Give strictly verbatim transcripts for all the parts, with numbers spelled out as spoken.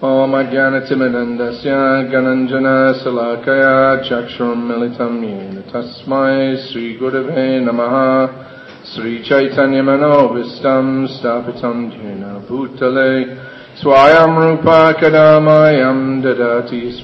Om Ajnanatimirandasya Gananjana Salakaya Chakshram Militam Yena Tasmai Sri Gurave Namaha Sri Chaitanya Manovistam Stapitam Jena Bhutale Swayam Rupa Kadamayam Dadati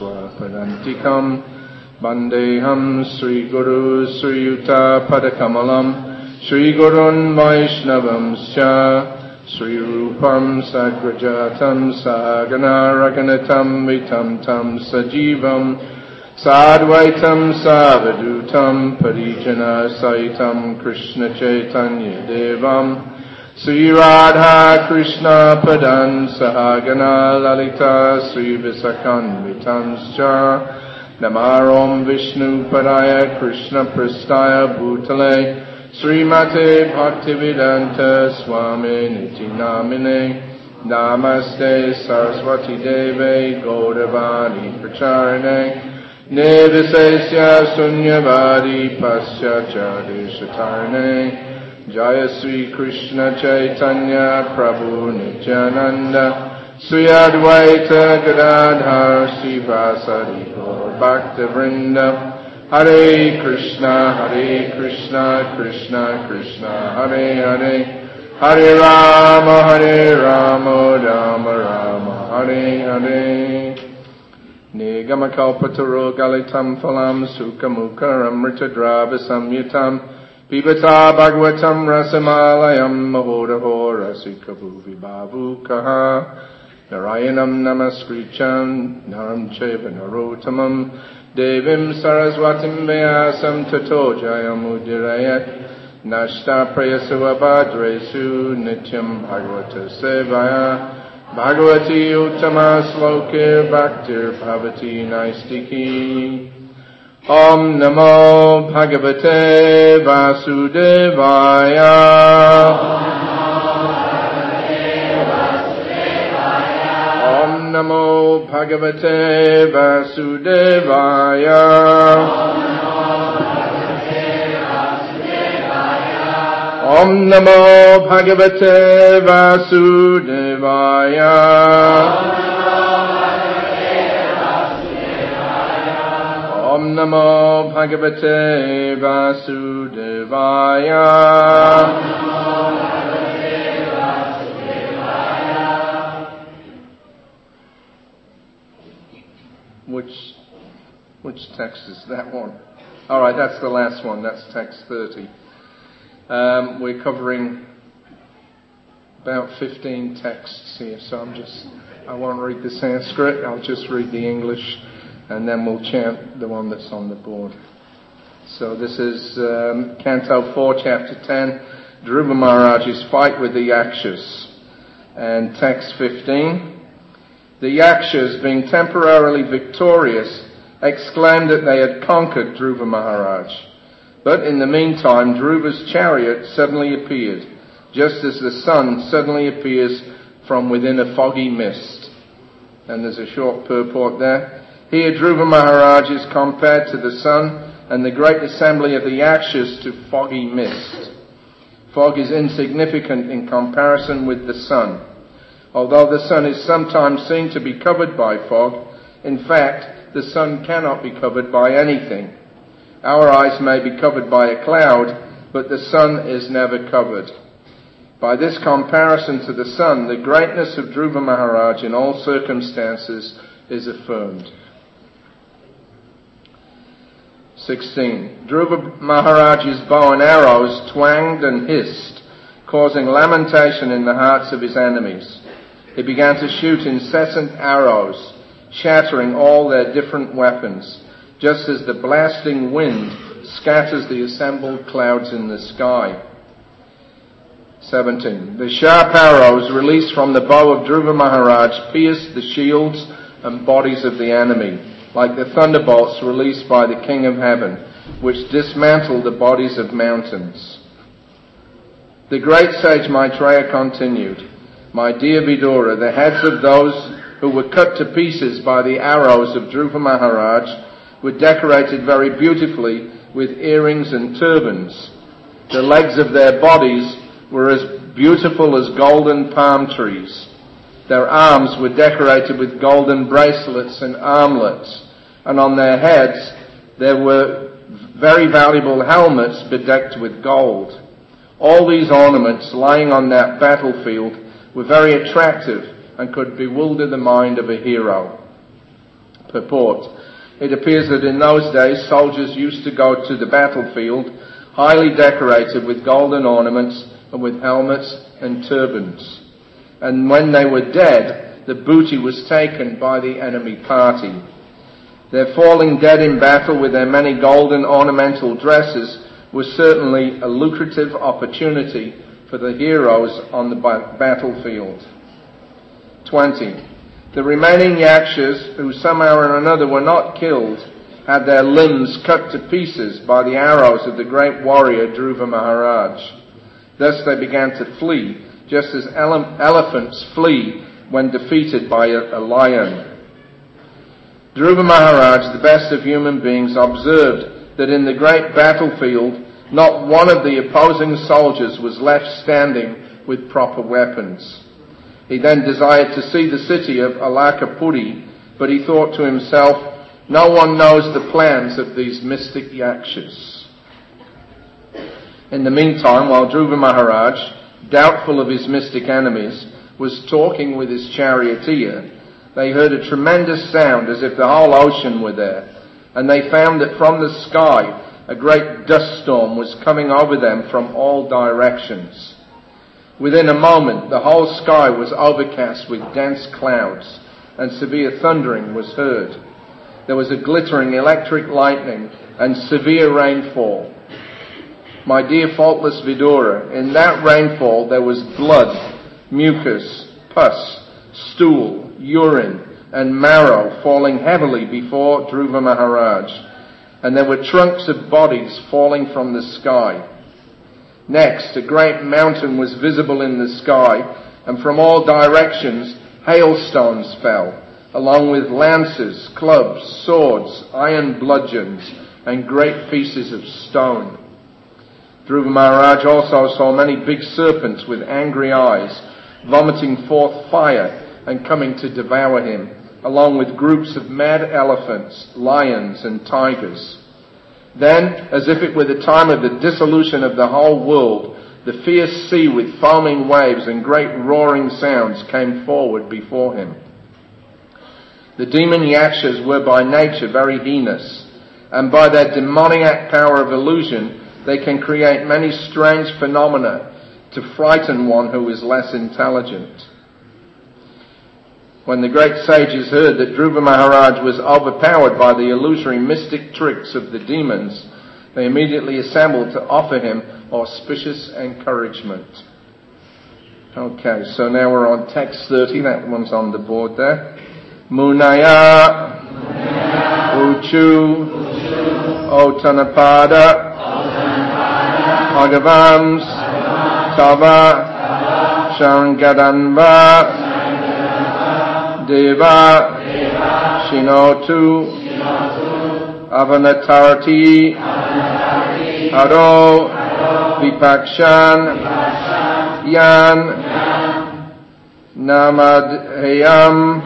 Swapadantikam Bandeham Sri Guru Sri Yuta Padakamalam Sri Gurun Vaishnavam Sya Sri Rupam Sagrajatam Sagana Raganatam Vitam Tam Sajivam Sadvaitam Savadutam Parijana Saitam Krishna Chaitanya Devam Sri Radha Krishna Padan Sahagana Lalita Sri Visakan Vitamscha Namarom Vishnu Padaya Krishna Prastaya Bhutale Srimate Bhaktivedanta Swami Niti Namine Namaste Saraswati Deve Gaudavani Pracharane Nirvisesya Sunyavadi Pasya Jadeshatarane Jaya Sri Krishna Chaitanya Prabhu Nityananda Sri Advaita Gadadhar Srivasadi Gaur Bhakta Vrinda Hare Krishna, Hare Krishna, Krishna Krishna, Hare Hare, Hare Rama, Hare Rama, Rama Rama, Hare Hare. Nigama kalpataro galitam phalam sukhamukha amrita drava samyutam pibata bhagavatam rasamalayam mahodaho rasika bhuvi bhavukaha narayanam namaskricham naram cheva narotamam Devim Saraswatim Vyasam Tato Jayamudirayat Nashta Prayasava Bhadresu Nityam Bhagavata Sevaya Bhagavati Uttama Slokir Bhaktir Bhavati Naistiki Om Namo Bhagavate Vasudevaya Namo Bhagavate Vasudevaya. Om Namo Bhagavate Vasudevaya. Om Namo Bhagavate Vasudevaya. Which, which text is that one? All right, that's the last one. That's text thirty. Um, we're covering about fifteen texts here, so I'm just, I won't read the Sanskrit. I'll just read the English, and then we'll chant the one that's on the board. So this is um, Canto four, Chapter ten, Dhruva Maharaj's fight with the Yakshas, and text fifteen. The Yakshas, being temporarily victorious, exclaimed that they had conquered Dhruva Maharaj. But in the meantime, Dhruva's chariot suddenly appeared, just as the sun suddenly appears from within a foggy mist. And there's a short purport there. Here Dhruva Maharaj is compared to the sun and the great assembly of the Yakshas to foggy mist. Fog is insignificant in comparison with the sun. Although the sun is sometimes seen to be covered by fog, in fact, the sun cannot be covered by anything. Our eyes may be covered by a cloud, but the sun is never covered. By this comparison to the sun, the greatness of Dhruva Maharaj in all circumstances is affirmed. sixteen. Dhruva Maharaj's bow and arrows twanged and hissed, causing lamentation in the hearts of his enemies. He began to shoot incessant arrows, shattering all their different weapons, just as the blasting wind scatters the assembled clouds in the sky. seventeen. The sharp arrows released from the bow of Dhruva Maharaj pierced the shields and bodies of the enemy, like the thunderbolts released by the King of Heaven, which dismantled the bodies of mountains. The great sage Maitreya continued, My dear Vidura, the heads of those who were cut to pieces by the arrows of Dhruva Maharaj were decorated very beautifully with earrings and turbans. The legs of their bodies were as beautiful as golden palm trees. Their arms were decorated with golden bracelets and armlets, and on their heads there were very valuable helmets bedecked with gold. All these ornaments lying on that battlefield were very attractive and could bewilder the mind of a hero. Purport. It appears that in those days soldiers used to go to the battlefield highly decorated with golden ornaments and with helmets and turbans. And when they were dead, the booty was taken by the enemy party. Their falling dead in battle with their many golden ornamental dresses was certainly a lucrative opportunity for the heroes on the battlefield. twenty. The remaining Yakshas, who somehow or another were not killed, had their limbs cut to pieces by the arrows of the great warrior Dhruva Maharaj. Thus they began to flee, just as ele- elephants flee when defeated by a, a lion. Dhruva Maharaj, the best of human beings, observed that in the great battlefield, not one of the opposing soldiers was left standing with proper weapons. He then desired to see the city of Alakapuri, but he thought to himself, no one knows the plans of these mystic Yakshas. In the meantime, while Dhruva Maharaj, doubtful of his mystic enemies, was talking with his charioteer, they heard a tremendous sound as if the whole ocean were there, and they found that from the sky a great dust storm was coming over them from all directions. Within a moment, the whole sky was overcast with dense clouds, and severe thundering was heard. There was a glittering electric lightning and severe rainfall. My dear faultless Vidura, in that rainfall there was blood, mucus, pus, stool, urine, and marrow falling heavily before Dhruva Maharaj, and there were trunks of bodies falling from the sky. Next, a great mountain was visible in the sky, and from all directions hailstones fell, along with lances, clubs, swords, iron bludgeons, and great pieces of stone. Dhruva Maharaj also saw many big serpents with angry eyes, vomiting forth fire and coming to devour him, along with groups of mad elephants, lions, and tigers. Then, as if it were the time of the dissolution of the whole world, the fierce sea with foaming waves and great roaring sounds came forward before him. The demon Yakshas were by nature very heinous, and by their demoniac power of illusion, they can create many strange phenomena to frighten one who is less intelligent. When the great sages heard that Dhruva Maharaj was overpowered by the illusory mystic tricks of the demons, they immediately assembled to offer him auspicious encouragement. Okay, so now we're on text thirty, that one's on the board there. Munaya, Uchu, Otanapada, Bhagavams, Tava, Shangadanva, Deva, Shinotu, Avanatarati, Haro, Vipakshan, Yan, Namadhayam,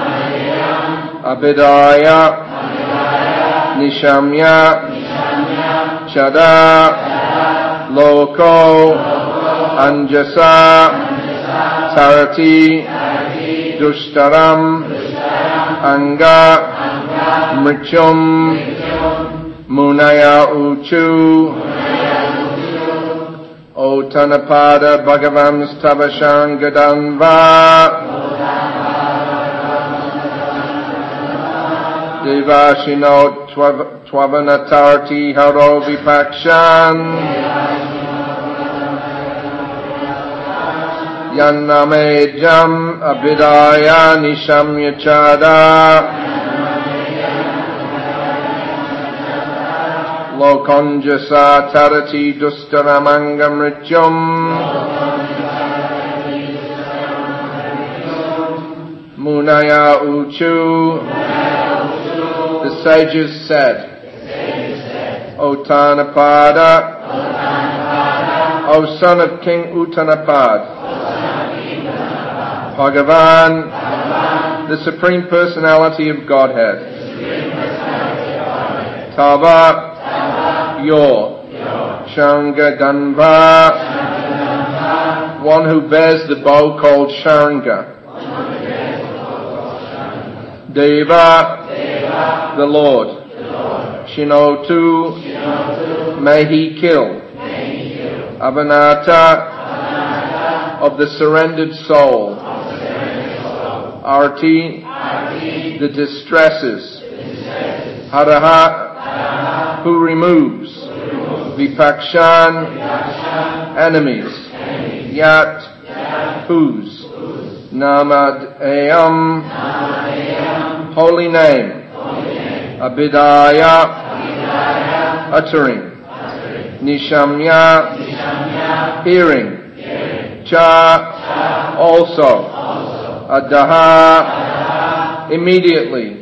Abhidaya, Nishamya, Chada, Loko, Anjasa, Tarati, Dushtaram, Anga, Mrityum, Munaya Uchu, Otanapada Bhagavams Tavashangadanva, Devashino Twavanatarti Haro Vipakshan, Yannamejam Abhidaya Nishamya Chada, Lokonjasa Tarati Dustaramanga Mrityum, Munaya Uchu. The sages said, O Tanapada, O son of King Uttanapad, Bhagavan, the Supreme Personality of Godhead. Tava, your. Shangadanva, one who bears the bow called Sharanga. Deva, the Lord. Shinotu, may he kill. Avanata, of the surrendered soul. Arti, the distresses. Haraha, who removes. Vipakshan, enemies. Yat, whose. Namadayam, holy name. Abhidaya, uttering. Nishamya, hearing. Cha, also. Adaha, immediately.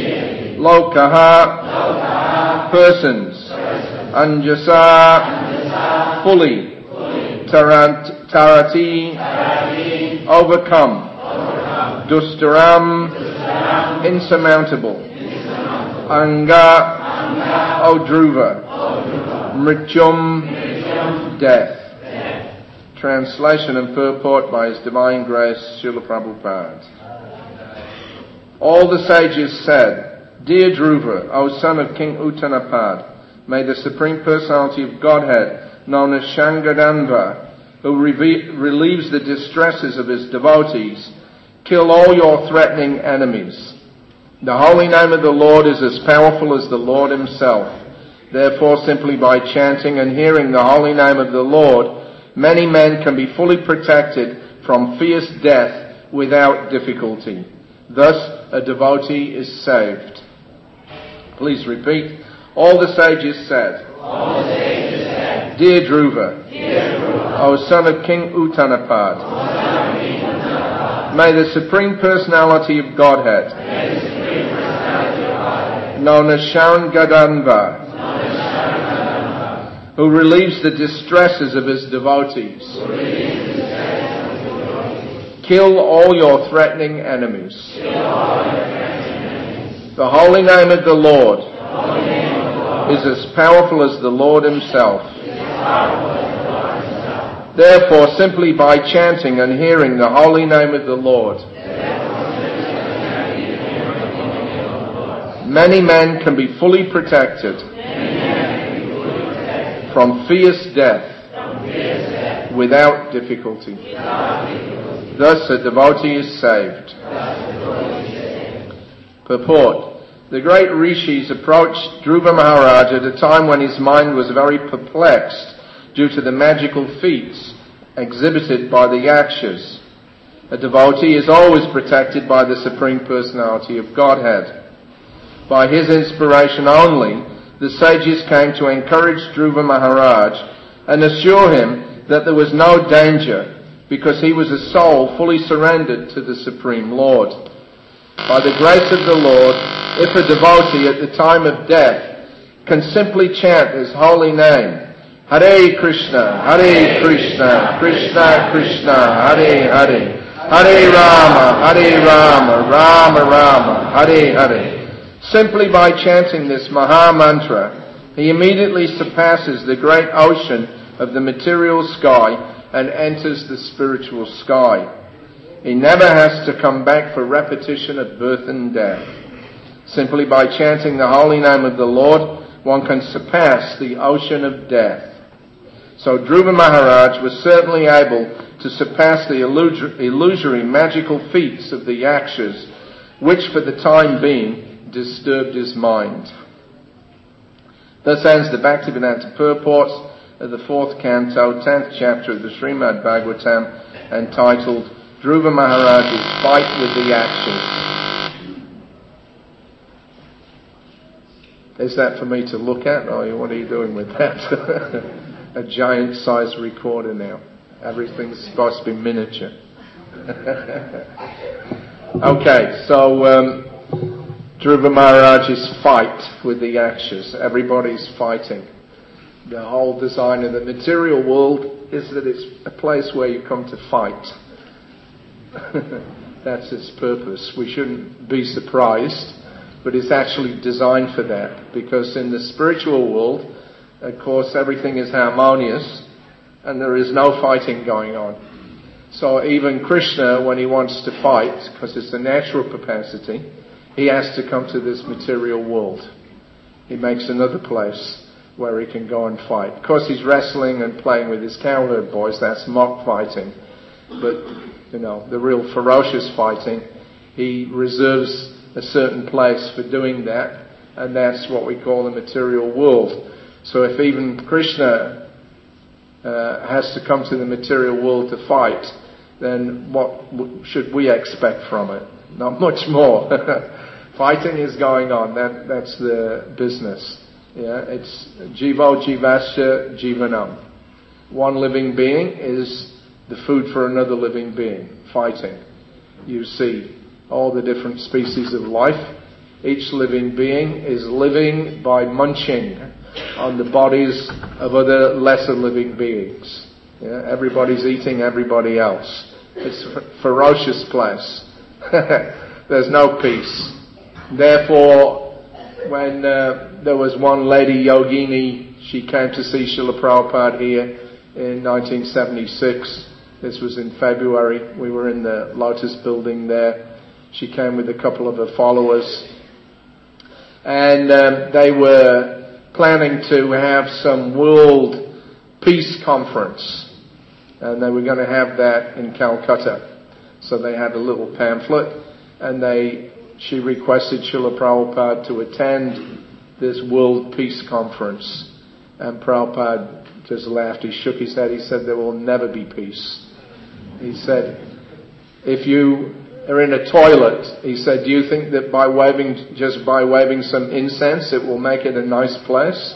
Lokaha, persons. Anjasa, fully. Tarant, tarati, overcome. Dustaram, insurmountable. Anga, O Dhruva. Mrityum, death. Translation and purport by His Divine Grace, Srila Prabhupada. All the sages said, Dear Dhruva, O son of King Uttanapad, may the Supreme Personality of Godhead, known as Shangadanva, who reve- relieves the distresses of his devotees, kill all your threatening enemies. The holy name of the Lord is as powerful as the Lord himself. Therefore, simply by chanting and hearing the holy name of the Lord, many men can be fully protected from fierce death without difficulty. Thus, a devotee is saved. Please repeat. All the sages said, All the sages said Dear Dhruva, Dear Dhruva, O son of King Uttanapad, O son of King Uttanapad, may the Supreme Personality of Godhead, may the Supreme Personality of Godhead, known as Shangadanva, who relieves the distresses of his devotees, kill all your threatening enemies. The holy name of the Lord is as powerful as the Lord himself. Therefore, simply by chanting and hearing the holy name of the Lord, many men can be fully protected from fierce death without difficulty. Thus a devotee is saved. Purport. The great rishis approached Dhruva Maharaj at a time when his mind was very perplexed due to the magical feats exhibited by the yakshas. A devotee is always protected by the Supreme Personality of Godhead. By his inspiration only, the sages came to encourage Dhruva Maharaj and assure him that there was no danger because he was a soul fully surrendered to the Supreme Lord. By the grace of the Lord, if a devotee at the time of death can simply chant his holy name, Hare Krishna, Hare Krishna, Krishna Krishna, Hare Hare, Hare Rama, Hare Rama, Rama Rama, Hare Hare. Simply by chanting this Maha Mantra, he immediately surpasses the great ocean of the material sky and enters the spiritual sky. He never has to come back for repetition of birth and death. Simply by chanting the holy name of the Lord, one can surpass the ocean of death. So Dhruva Maharaj was certainly able to surpass the illusory magical feats of the yakshas, which for the time being disturbed his mind. Thus ends the Bhaktivedanta purports of the fourth canto, tenth chapter of the Srimad Bhagavatam, entitled Dhruva Maharaj's Fight with the Yakshas. Is that for me to look at, or what are you doing with that? A giant-sized recorder now. Everything's supposed to be miniature. Okay, so um, Dhruva Maharaj's fight with the yakshas. Everybody's fighting. The whole design of the material world is that it's a place where you come to fight. That's its purpose. We shouldn't be surprised, but it's actually designed for that, because in the spiritual world, of course, everything is harmonious and there is no fighting going on. So even Krishna, when he wants to fight, because it's a natural propensity, he has to come to this material world. He makes another place where he can go and fight. Of course, he's wrestling and playing with his cowherd boys. That's mock fighting. But, you know, the real ferocious fighting, he reserves a certain place for doing that, and that's what we call the material world. So if even Krishna uh, has to come to the material world to fight, then what w- should we expect from it? Not much more. Fighting is going on. That that's the business. Yeah, it's jivo jivasya jivanam. One living being is the food for another living being. Fighting. You see all the different species of life. Each living being is living by munching on the bodies of other lesser living beings. Yeah, everybody's eating everybody else. It's a ferocious place. There's no peace. Therefore, when uh, there was one lady yogini, she came to see Srila Prabhupada here in nineteen seventy-six. This was in February. We were in the Lotus building there. She came with a couple of her followers. And um, they were planning to have some world peace conference. And they were going to have that in Calcutta. So they had a little pamphlet, and they, she requested Srila Prabhupada to attend this World Peace Conference. And Prabhupada just laughed. He shook his head. He said, there will never be peace. He said, if you are in a toilet, he said, do you think that by waving, just by waving some incense, it will make it a nice place?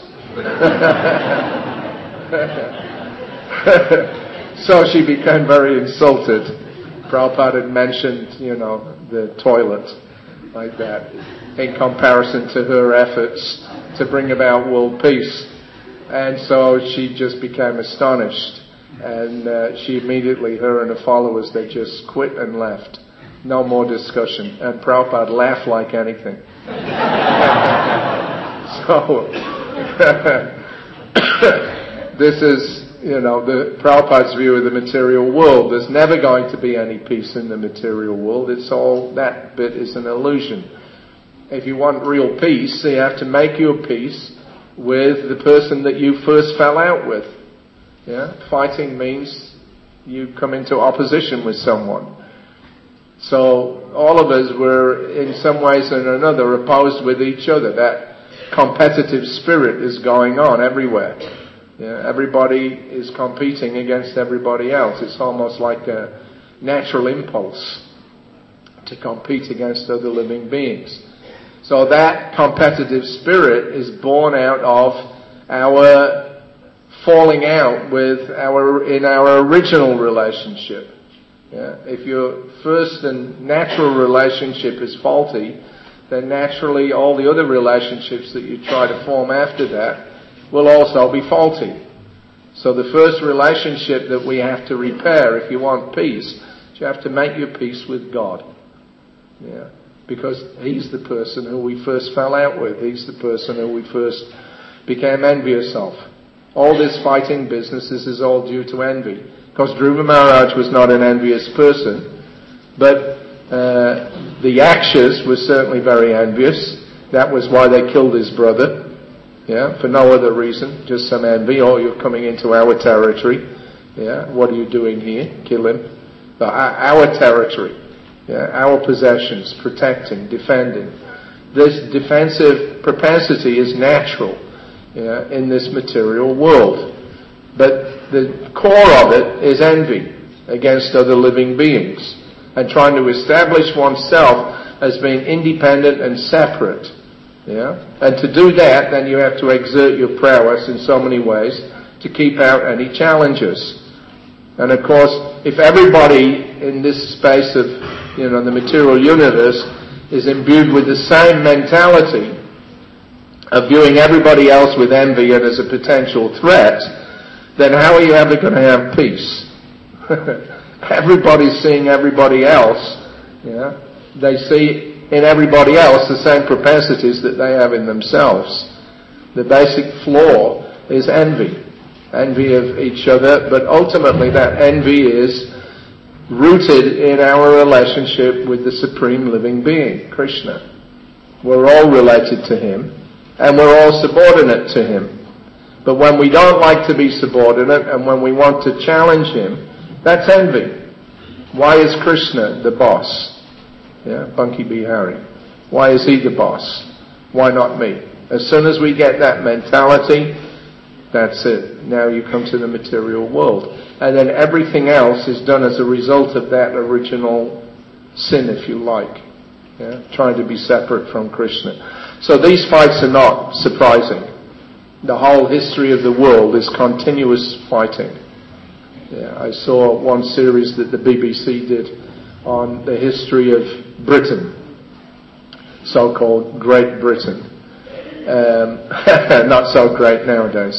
So she became very insulted. Prabhupada had mentioned, you know, the toilet like that in comparison to her efforts to bring about world peace. And so she just became astonished. And uh, she immediately, her and her followers, they just quit and left. No more discussion. And Prabhupada laughed like anything. So, this is, you know, the Prabhupada's view of the material world. There's never going to be any peace in the material world. It's all, that bit is an illusion. If you want real peace, you have to make your peace with the person that you first fell out with. Yeah? Fighting means you come into opposition with someone. So all of us were in some ways or another opposed with each other. That competitive spirit is going on everywhere. Yeah, everybody is competing against everybody else. It's almost like a natural impulse to compete against other living beings. So that competitive spirit is born out of our falling out with our in our original relationship. Yeah? If your first and natural relationship is faulty, then naturally all the other relationships that you try to form after that will also be faulty. So the first relationship that we have to repair if you want peace, you have to make your peace with God. Yeah. Because He's the person who we first fell out with. He's the person who we first became envious of. All this fighting business is all due to envy. Because Dhruva Maharaj was not an envious person, but uh, the Yakshas were certainly very envious. That was why they killed his brother. Yeah, for no other reason, just some envy. Oh, you're coming into our territory. Yeah, what are you doing here? Kill him. But our territory, yeah, our possessions, protecting, defending. This defensive propensity is natural, yeah, in this material world. But the core of it is envy against other living beings and trying to establish oneself as being independent and separate. Yeah? And to do that, then you have to exert your prowess in so many ways to keep out any challenges. And of course, if everybody in this space of, you know, the material universe is imbued with the same mentality of viewing everybody else with envy and as a potential threat, then how are you ever going to have peace? Everybody's seeing everybody else. Yeah, they see in everybody else the same propensities that they have in themselves. The basic flaw is envy. Envy of each other, but ultimately that envy is rooted in our relationship with the Supreme Living Being, Krishna. We're all related to Him, and we're all subordinate to Him. But when we don't like to be subordinate, and when we want to challenge Him, that's envy. Why is Krishna the boss? Yeah, Bunky Bihari. Why is he the boss? Why not me? As soon as we get that mentality, that's it. Now you come to the material world. And then everything else is done as a result of that original sin, if you like. Yeah? Trying to be separate from Krishna. So these fights are not surprising. The whole history of the world is continuous fighting. Yeah, I saw one series that the B B C did on the history of Britain, so-called Great Britain. Um, not so great nowadays.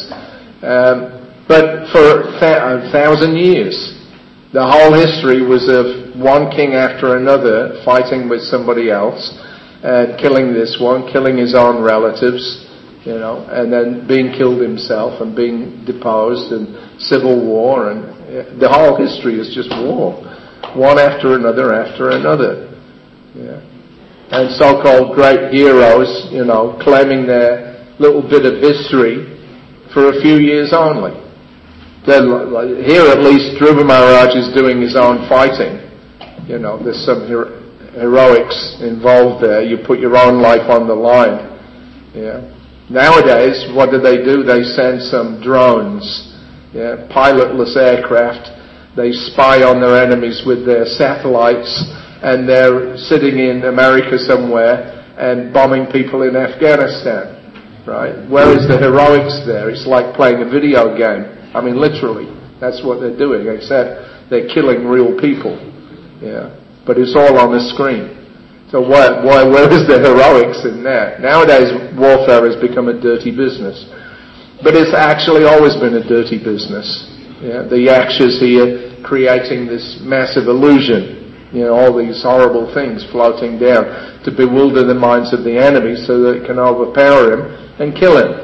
Um, but for th- a thousand years, the whole history was of one king after another fighting with somebody else, and killing this one, killing his own relatives, you know, and then being killed himself and being deposed, and civil war, and uh, the whole history is just war, one after another after another. Yeah. And so-called great heroes, you know, claiming their little bit of history for a few years only. Then, here at least Dhruva Maharaj is doing his own fighting. You know, there's some hero- heroics involved there. You put your own life on the line. Yeah. Nowadays, what do they do? They send some drones, yeah, pilotless aircraft. They spy on their enemies with their satellites, and they're sitting in America somewhere and bombing people in Afghanistan. Right? Where is the heroics there? It's like playing a video game. I mean, literally, that's what they're doing, except they're killing real people. Yeah. But it's all on the screen. So why, why, where is the heroics in that? Nowadays, warfare has become a dirty business. But it's actually always been a dirty business. Yeah. The Yakshas here creating this massive illusion. You know, all these horrible things floating down to bewilder the minds of the enemy so that it can overpower him and kill him.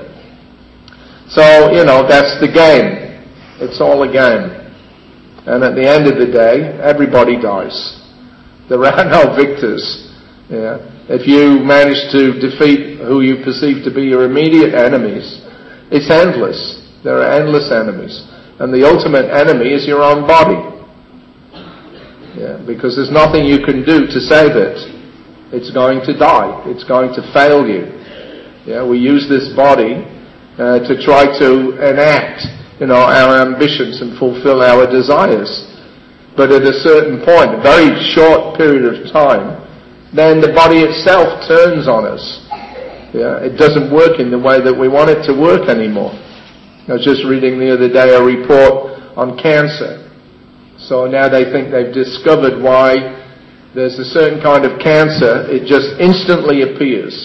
So, you know, that's the game. It's all a game. And at the end of the day, everybody dies. There are no victors. Yeah. If you manage to defeat who you perceive to be your immediate enemies, it's endless. There are endless enemies. And the ultimate enemy is your own body. Yeah, because there's nothing you can do to save it. It's going to die. It's going to fail you. Yeah, we use this body uh, to try to enact, you know, our ambitions and fulfill our desires. But at a certain point, a very short period of time, then the body itself turns on us. Yeah, it doesn't work in the way that we want it to work anymore. I was just reading the other day a report on cancer. So now they think they've discovered why there's a certain kind of cancer, it just instantly appears.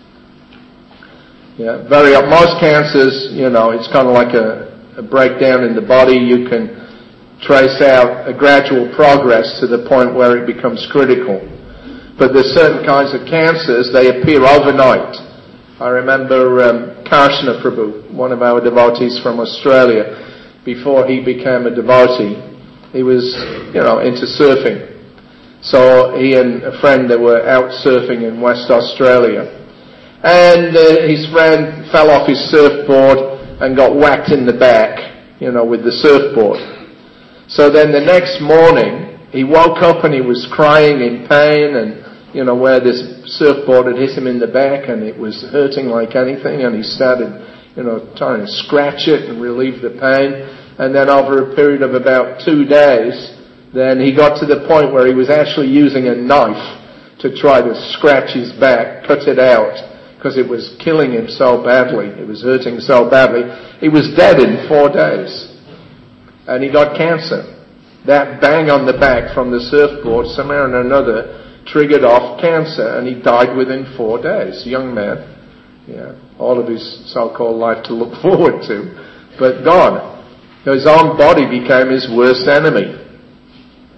Yeah, very most cancers, you know, it's kind of like a, a breakdown in the body. You can trace out a gradual progress to the point where it becomes critical. But there's certain kinds of cancers, they appear overnight. I remember um, Karshna Prabhu, one of our devotees from Australia, before he became a devotee, he was, you know, into surfing. So he and a friend, they were out surfing in West Australia. And uh, his friend fell off his surfboard and got whacked in the back, you know, with the surfboard. So then the next morning, he woke up and he was crying in pain, and, you know, where this surfboard had hit him in the back and it was hurting like anything, and he started, you know, trying to scratch it and relieve the pain. And then over a period of about two days, then he got to the point where he was actually using a knife to try to scratch his back, cut it out, because it was killing him so badly. It was hurting so badly. He was dead in four days. And he got cancer. That bang on the back from the surfboard, somehow or another, triggered off cancer, and he died within four days. Young man. Yeah. All of his so-called life to look forward to. But gone. His own body became his worst enemy.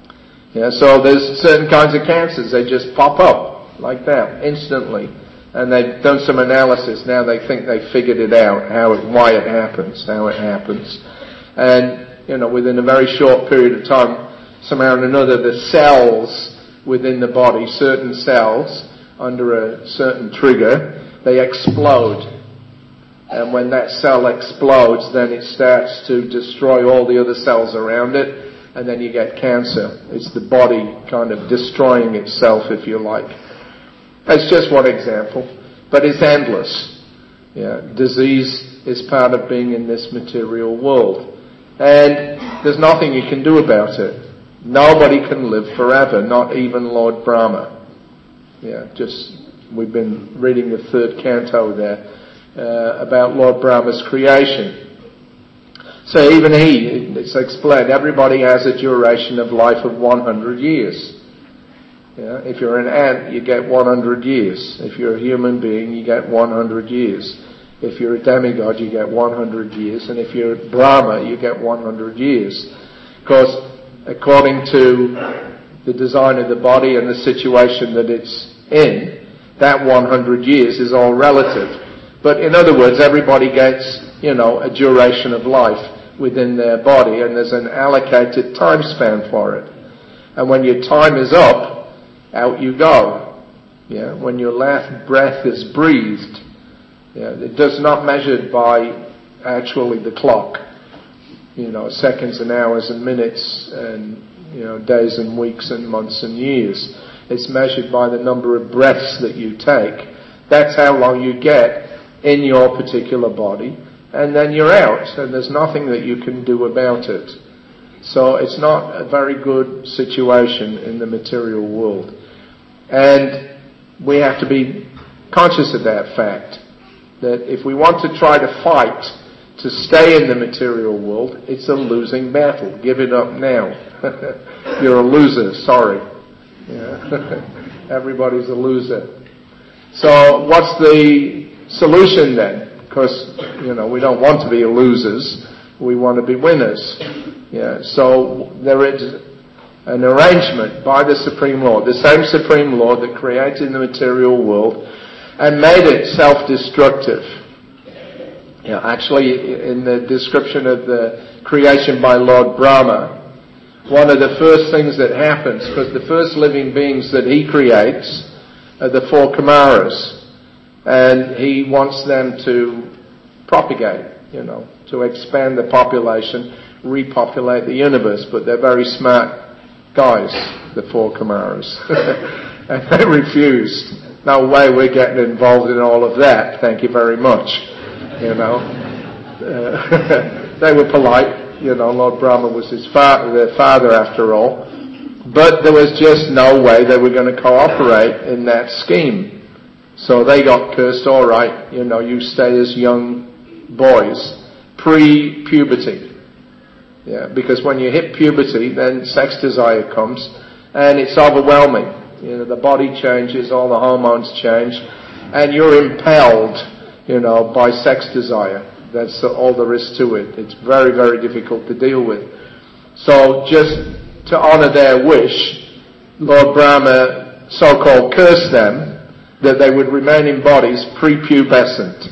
Yeah, so there's certain kinds of cancers, they just pop up like that instantly. And they've done some analysis. Now they think they've figured it out, how it, why it happens, how it happens. And, you know, within a very short period of time, somehow or another, the cells within the body, certain cells, under a certain trigger, they explode. And when that cell explodes, then it starts to destroy all the other cells around it, and then you get cancer. It's the body kind of destroying itself, if you like. That's just one example, but it's endless. Yeah, disease is part of being in this material world. And there's nothing you can do about it. Nobody can live forever, not even Lord Brahma. Yeah, just, we've been reading the third canto there uh, about Lord Brahma's creation. So even he, it's explained, everybody has a duration of life of one hundred years. Yeah, if you're an ant, you get one hundred years. If you're a human being, you get one hundred years. If you're a demigod, you get one hundred years. And if you're Brahma, you get one hundred years. Because according to the design of the body and the situation that it's in, that one hundred years is all relative. But in other words, everybody gets, you know, a duration of life within their body, and there's an allocated time span for it. And when your time is up, out you go. Yeah, when your last breath is breathed, yeah, it does not measured by actually the clock. You know, seconds and hours and minutes and, you know, days and weeks and months and years. It's measured by the number of breaths that you take. That's how long you get in your particular body, and then you're out, and there's nothing that you can do about it. So it's not a very good situation in the material world. And we have to be conscious of that fact, that if we want to try to fight to stay in the material world, it's a losing battle. Give it up now. You're a loser, sorry. Yeah. Everybody's a loser. So what's the solution then? Because, you know, we don't want to be losers. We want to be winners. Yeah. So there is an arrangement by the Supreme Lord, the same Supreme Lord that created the material world and made it self-destructive. Yeah, actually, in the description of the creation by Lord Brahma, one of the first things that happens, because the first living beings that he creates are the four Kumaras, and he wants them to propagate, you know, to expand the population, repopulate the universe, but they're very smart guys, the four Kumaras. And they refused. No way we're getting involved in all of that, thank you very much. You know, uh, they were polite. You know, Lord Brahma was his father, their father after all. But there was just no way they were going to cooperate in that scheme. So they got cursed, all right, you know, you stay as young boys, pre-puberty. Yeah, because when you hit puberty, then sex desire comes, and it's overwhelming. You know, the body changes, all the hormones change, and you're impelled, you know, by sex desire. That's all there is to it. It's very, very difficult to deal with. So just to honor their wish, Lord Brahma so-called cursed them that they would remain in bodies prepubescent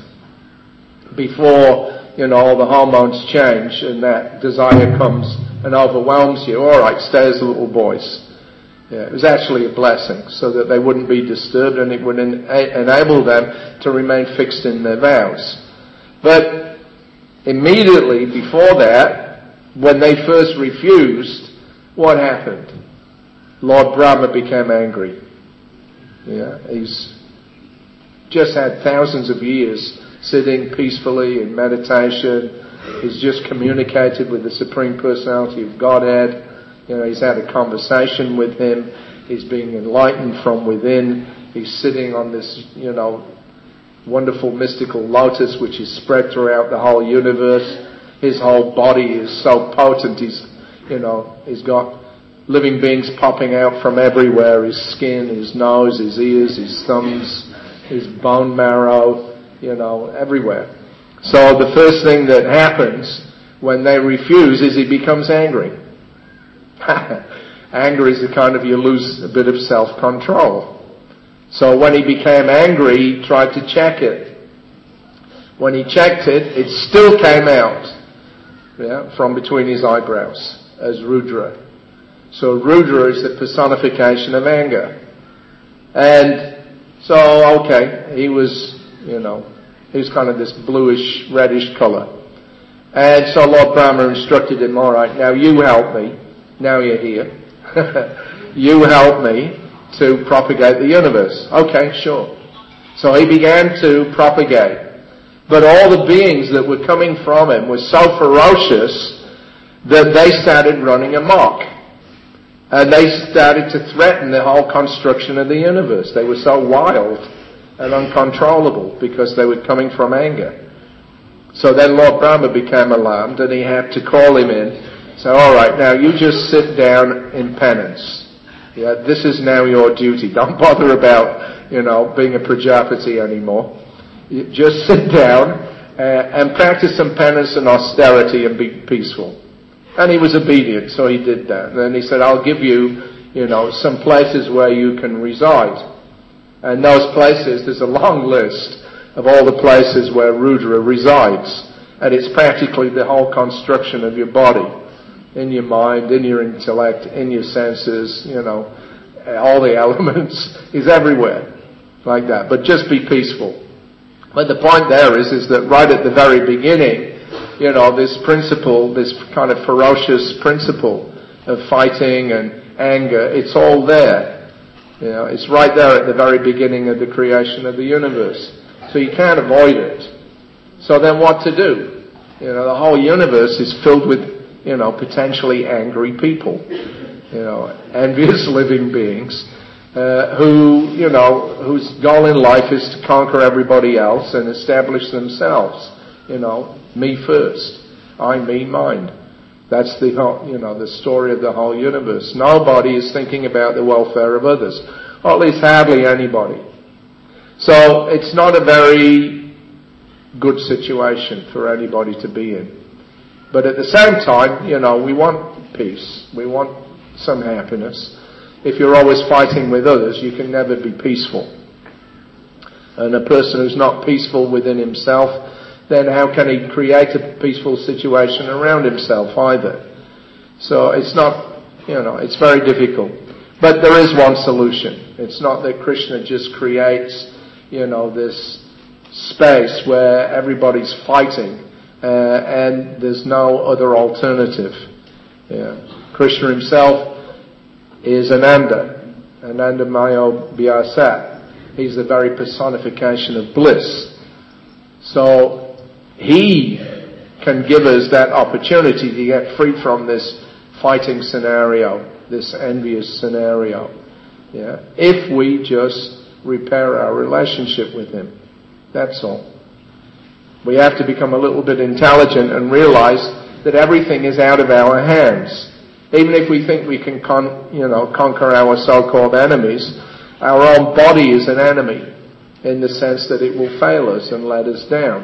before, you know, all the hormones change and that desire comes and overwhelms you. All right, stay as little boys. Yeah, it was actually a blessing so that they wouldn't be disturbed and it would en- enable them to remain fixed in their vows. But immediately before that, when they first refused, what happened? Lord Brahma became angry. Yeah, he's just had thousands of years sitting peacefully in meditation. He's just communicated with the Supreme Personality of Godhead. You know, he's had a conversation with him. He's being enlightened from within. He's sitting on this, you know, wonderful mystical lotus which is spread throughout the whole universe. His whole body is so potent. He's, you know, he's got living beings popping out from everywhere. His skin, his nose, his ears, his thumbs, his bone marrow, you know, everywhere. So the first thing that happens when they refuse is he becomes angry. Anger is the kind of, you lose a bit of self-control. So when he became angry, he tried to check it. When he checked it, it still came out, yeah, from between his eyebrows as Rudra. So Rudra is the personification of anger. And so, okay, he was, you know, he was kind of this bluish, reddish colour. And so Lord Brahma instructed him, all right, now you help me. Now you're here. You help me to propagate the universe. Okay, sure. So he began to propagate. But all the beings that were coming from him were so ferocious that they started running amok. And they started to threaten the whole construction of the universe. They were so wild and uncontrollable because they were coming from anger. So then Lord Brahma became alarmed and he had to call him in. So, all right, now you just sit down in penance. Yeah, this is now your duty. Don't bother about, you know, being a Prajapati anymore. You just sit down uh, and practice some penance and austerity and be peaceful. And he was obedient, so he did that. And then he said, I'll give you, you know, some places where you can reside. And those places, there's a long list of all the places where Rudra resides. And it's practically the whole construction of your body. In your mind, in your intellect, in your senses, you know, all the elements. He's everywhere. Like that. But just be peaceful. But the point there is, is that right at the very beginning, you know, this principle, this kind of ferocious principle of fighting and anger, it's all there. You know, it's right there at the very beginning of the creation of the universe. So you can't avoid it. So then what to do? You know, the whole universe is filled with, you know, potentially angry people. You know, envious living beings. Uh, who, you know, whose goal in life is to conquer everybody else and establish themselves. You know, me first. I, me, mine. That's the whole, you know, the story of the whole universe. Nobody is thinking about the welfare of others. Or at least hardly anybody. So it's not a very good situation for anybody to be in. But at the same time, you know, we want peace. We want some happiness. If you're always fighting with others, you can never be peaceful. And a person who's not peaceful within himself, then how can he create a peaceful situation around himself either? So it's not, you know, it's very difficult. But there is one solution. It's not that Krishna just creates, you know, this space where everybody's fighting uh, and there's no other alternative. Yeah. Krishna himself is Ananda, Ananda Mayo Vyasa. He's the very personification of bliss. So he can give us that opportunity to get free from this fighting scenario, this envious scenario. Yeah, if we just repair our relationship with him. That's all. We have to become a little bit intelligent and realize that everything is out of our hands. Even if we think we can con- you know, conquer our so-called enemies, our own body is an enemy in the sense that it will fail us and let us down.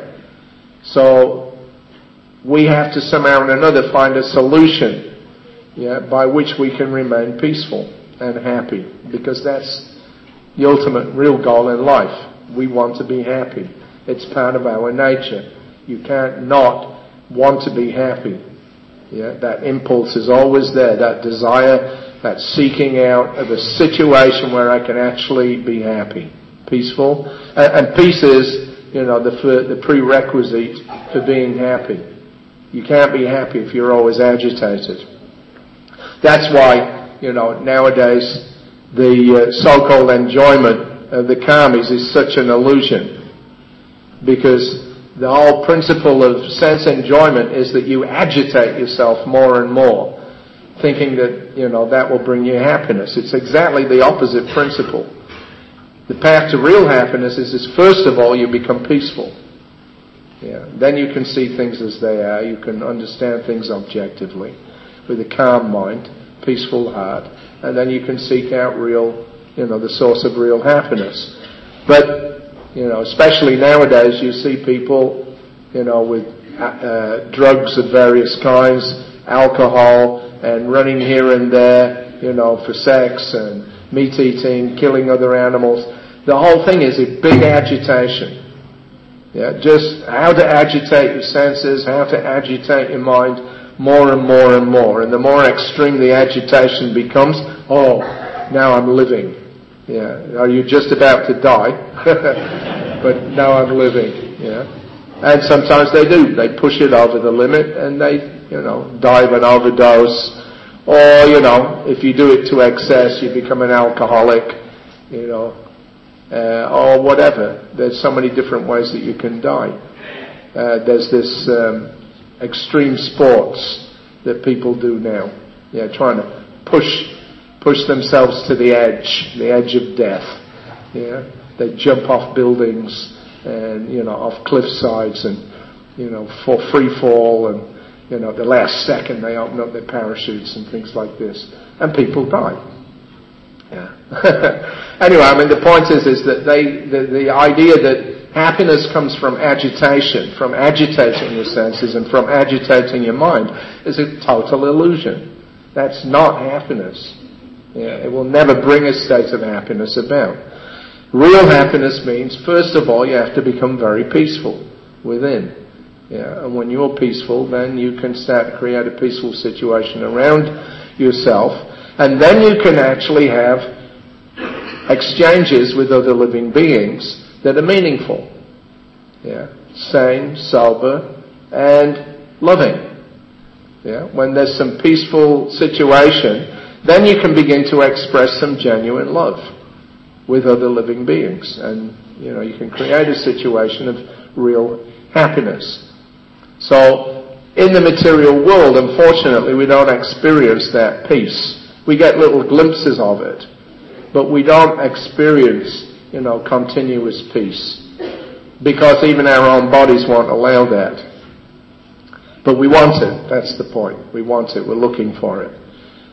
So we have to somehow or another find a solution, yeah, by which we can remain peaceful and happy, because that's the ultimate real goal in life. We want to be happy. It's part of our nature. You can't not want to be happy. Yeah, that impulse is always there, that desire, that seeking out of a situation where I can actually be happy, peaceful. And, and peace is, you know, the, the prerequisite for being happy. You can't be happy if you're always agitated. That's why, you know, nowadays the uh, so-called enjoyment of the karmis is such an illusion. Because the whole principle of sense enjoyment is that you agitate yourself more and more, thinking that, you know, that will bring you happiness. It's exactly the opposite principle. The path to real happiness is, is first of all, you become peaceful. Yeah. Then you can see things as they are. You can understand things objectively with a calm mind, peaceful heart, and then you can seek out real, you know, the source of real happiness. But you know, especially nowadays, you see people, you know, with uh, drugs of various kinds, alcohol, and running here and there, you know, for sex and meat eating, killing other animals. The whole thing is a big agitation. Yeah, just how to agitate your senses, how to agitate your mind more and more and more. And the more extreme the agitation becomes, oh, now I'm living. Yeah, are you just about to die? But now I'm living. Yeah, and sometimes they do. They push it over the limit and they, you know, die of an overdose. Or, you know, if you do it to excess, you become an alcoholic, you know. Uh, or whatever. There's so many different ways that you can die. Uh, there's this um, extreme sports that people do now. Yeah, trying to push push themselves to the edge, the edge of death. Yeah, they jump off buildings and, you know, off cliff sides and, you know, for free fall, and, you know, the last second they open up their parachutes and things like this, and people die. Yeah. Anyway, I mean, the point is, is that they, the, the idea that happiness comes from agitation, from agitating your senses and from agitating your mind, is a total illusion. That's not happiness. Yeah, it will never bring a state of happiness about. Real happiness means, first of all, you have to become very peaceful within. Yeah, and when you're peaceful, then you can start to create a peaceful situation around yourself. And then you can actually have exchanges with other living beings that are meaningful. Yeah, sane, sober, and loving. Yeah, when there's some peaceful situation, then you can begin to express some genuine love with other living beings. And, you know, you can create a situation of real happiness. So, in the material world, unfortunately, we don't experience that peace. We get little glimpses of it, but we don't experience, you know, continuous peace, because even our own bodies won't allow that. But we want it. That's the point. We want it. We're looking for it.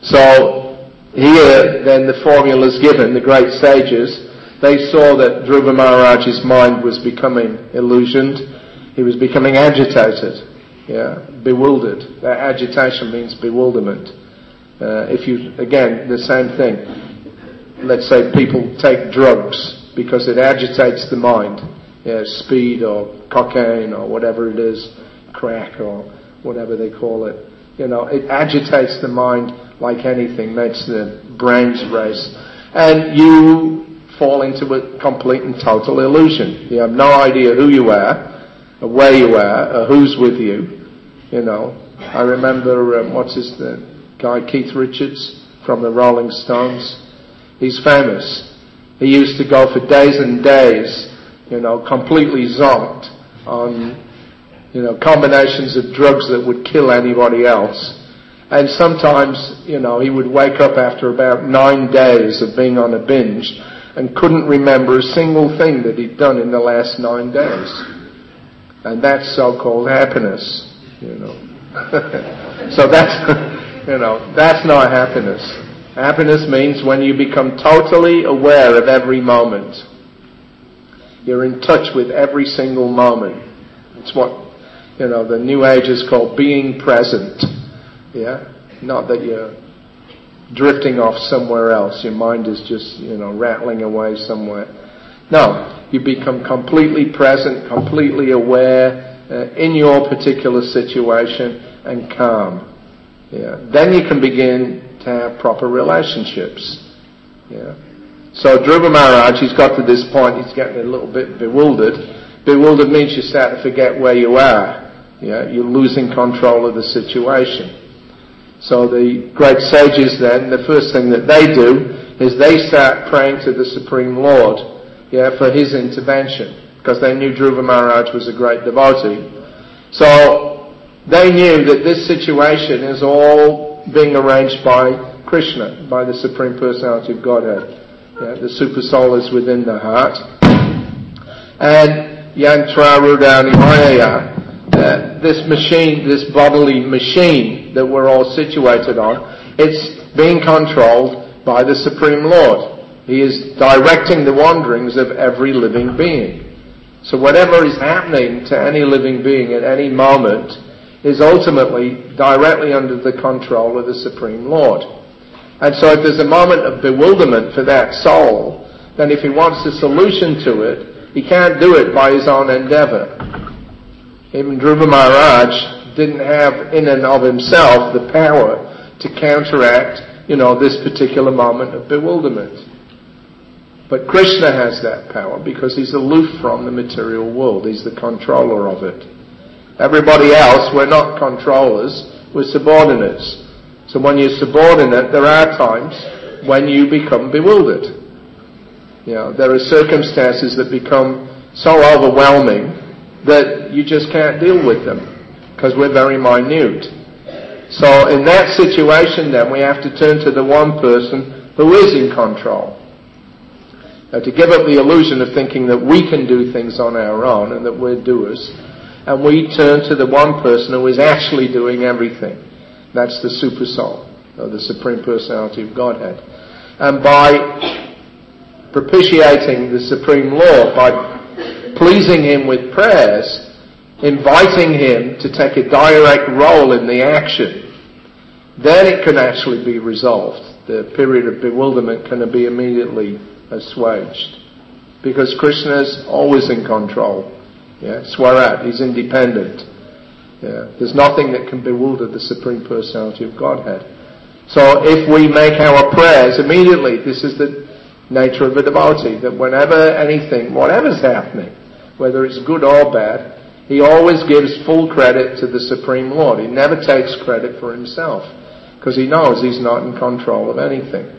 So here, then, the formula is given. The great sages, they saw that Dhruva Maharaj's mind was becoming illusioned. He was becoming agitated, yeah, bewildered. That agitation means bewilderment. Uh, if you, again, the same thing. Let's say people take drugs because it agitates the mind. Yeah, speed or cocaine or whatever it is, crack or whatever they call it. You know, it agitates the mind like anything, makes the brains race. And you fall into a complete and total illusion. You have no idea who you are, or where you are, or who's with you. You know, I remember, um, what's his name? Guy Keith Richards from the Rolling Stones. He's famous. He used to go for days and days, you know, completely zonked on, you know, combinations of drugs that would kill anybody else. And sometimes, you know, he would wake up after about nine days of being on a binge and couldn't remember a single thing that he'd done in the last nine days. And that's so-called happiness, you know. So that's... You know, that's not happiness. Happiness means when you become totally aware of every moment. You're in touch with every single moment. It's what, you know, the New Agers call being present. Yeah? Not that you're drifting off somewhere else. Your mind is just, you know, rattling away somewhere. No, you become completely present, completely aware uh, in your particular situation and calm. Yeah. Then you can begin to have proper relationships. Yeah. So Dhruva Maharaj, he's got to this point, he's getting a little bit bewildered. Bewildered means you start to forget where you are. Yeah. You're losing control of the situation. So the great sages then, the first thing that they do is they start praying to the Supreme Lord, yeah, for his intervention, because they knew Dhruva Maharaj was a great devotee. So they knew that this situation is all being arranged by Krishna, by the Supreme Personality of Godhead. Yeah, the Super Soul is within the heart. And Yantra Rudani Maya, uh, this machine, this bodily machine that we're all situated on, it's being controlled by the Supreme Lord. He is directing the wanderings of every living being. So whatever is happening to any living being at any moment is ultimately directly under the control of the Supreme Lord. And so if there's a moment of bewilderment for that soul, then if he wants a solution to it, he can't do it by his own endeavor. Even Dhruva Maharaj didn't have in and of himself the power to counteract, you know, this particular moment of bewilderment. But Krishna has that power because he's aloof from the material world. He's the controller of it. Everybody else, we're not controllers, we're subordinates. So when you're subordinate, there are times when you become bewildered. You know, there are circumstances that become so overwhelming that you just can't deal with them because we're very minute. So in that situation then we have to turn to the one person who is in control. Now, to give up the illusion of thinking that we can do things on our own and that we're doers, and we turn to the one person who is actually doing everything. That's the Super Soul, or the Supreme Personality of Godhead. And by propitiating the Supreme Lord, by pleasing him with prayers, inviting him to take a direct role in the action, then it can actually be resolved. The period of bewilderment can be immediately assuaged. Because Krishna is always in control. Yeah, Swarat, he's independent. Yeah, there's nothing that can bewilder the Supreme Personality of Godhead. So if we make our prayers immediately, this is the nature of a devotee, that whenever anything, whatever's happening, whether it's good or bad, he always gives full credit to the Supreme Lord. He never takes credit for himself, because he knows he's not in control of anything.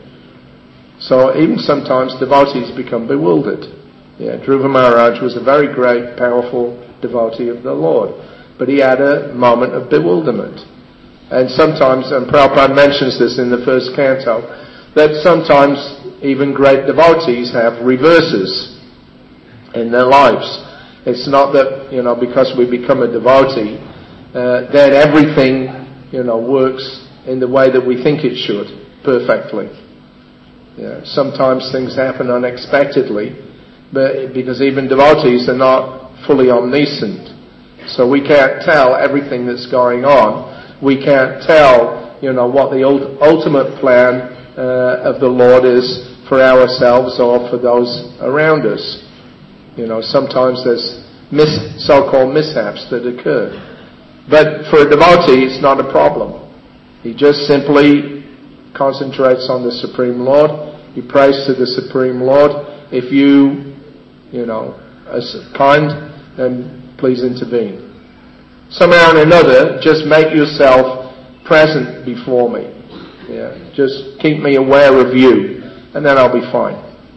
So even sometimes devotees become bewildered. Yeah, Dhruva Maharaj was a very great, powerful devotee of the Lord, but he had a moment of bewilderment. And sometimes, and Prabhupada mentions this in the first canto, that sometimes even great devotees have reverses in their lives. It's not that, you know, because we become a devotee, uh, then everything, you know, works in the way that we think it should, perfectly. Yeah, sometimes things happen unexpectedly, but because even devotees are not fully omniscient. So we can't tell everything that's going on. We can't tell, you know, what the ultimate plan uh, of the Lord is for ourselves or for those around us. You know, sometimes there's mis- so-called mishaps that occur. But for a devotee, it's not a problem. He just simply concentrates on the Supreme Lord. He prays to the Supreme Lord. If you, you know, are kind, then please intervene. Somehow or another, just make yourself present before me. Yeah, just keep me aware of you, and then I'll be fine.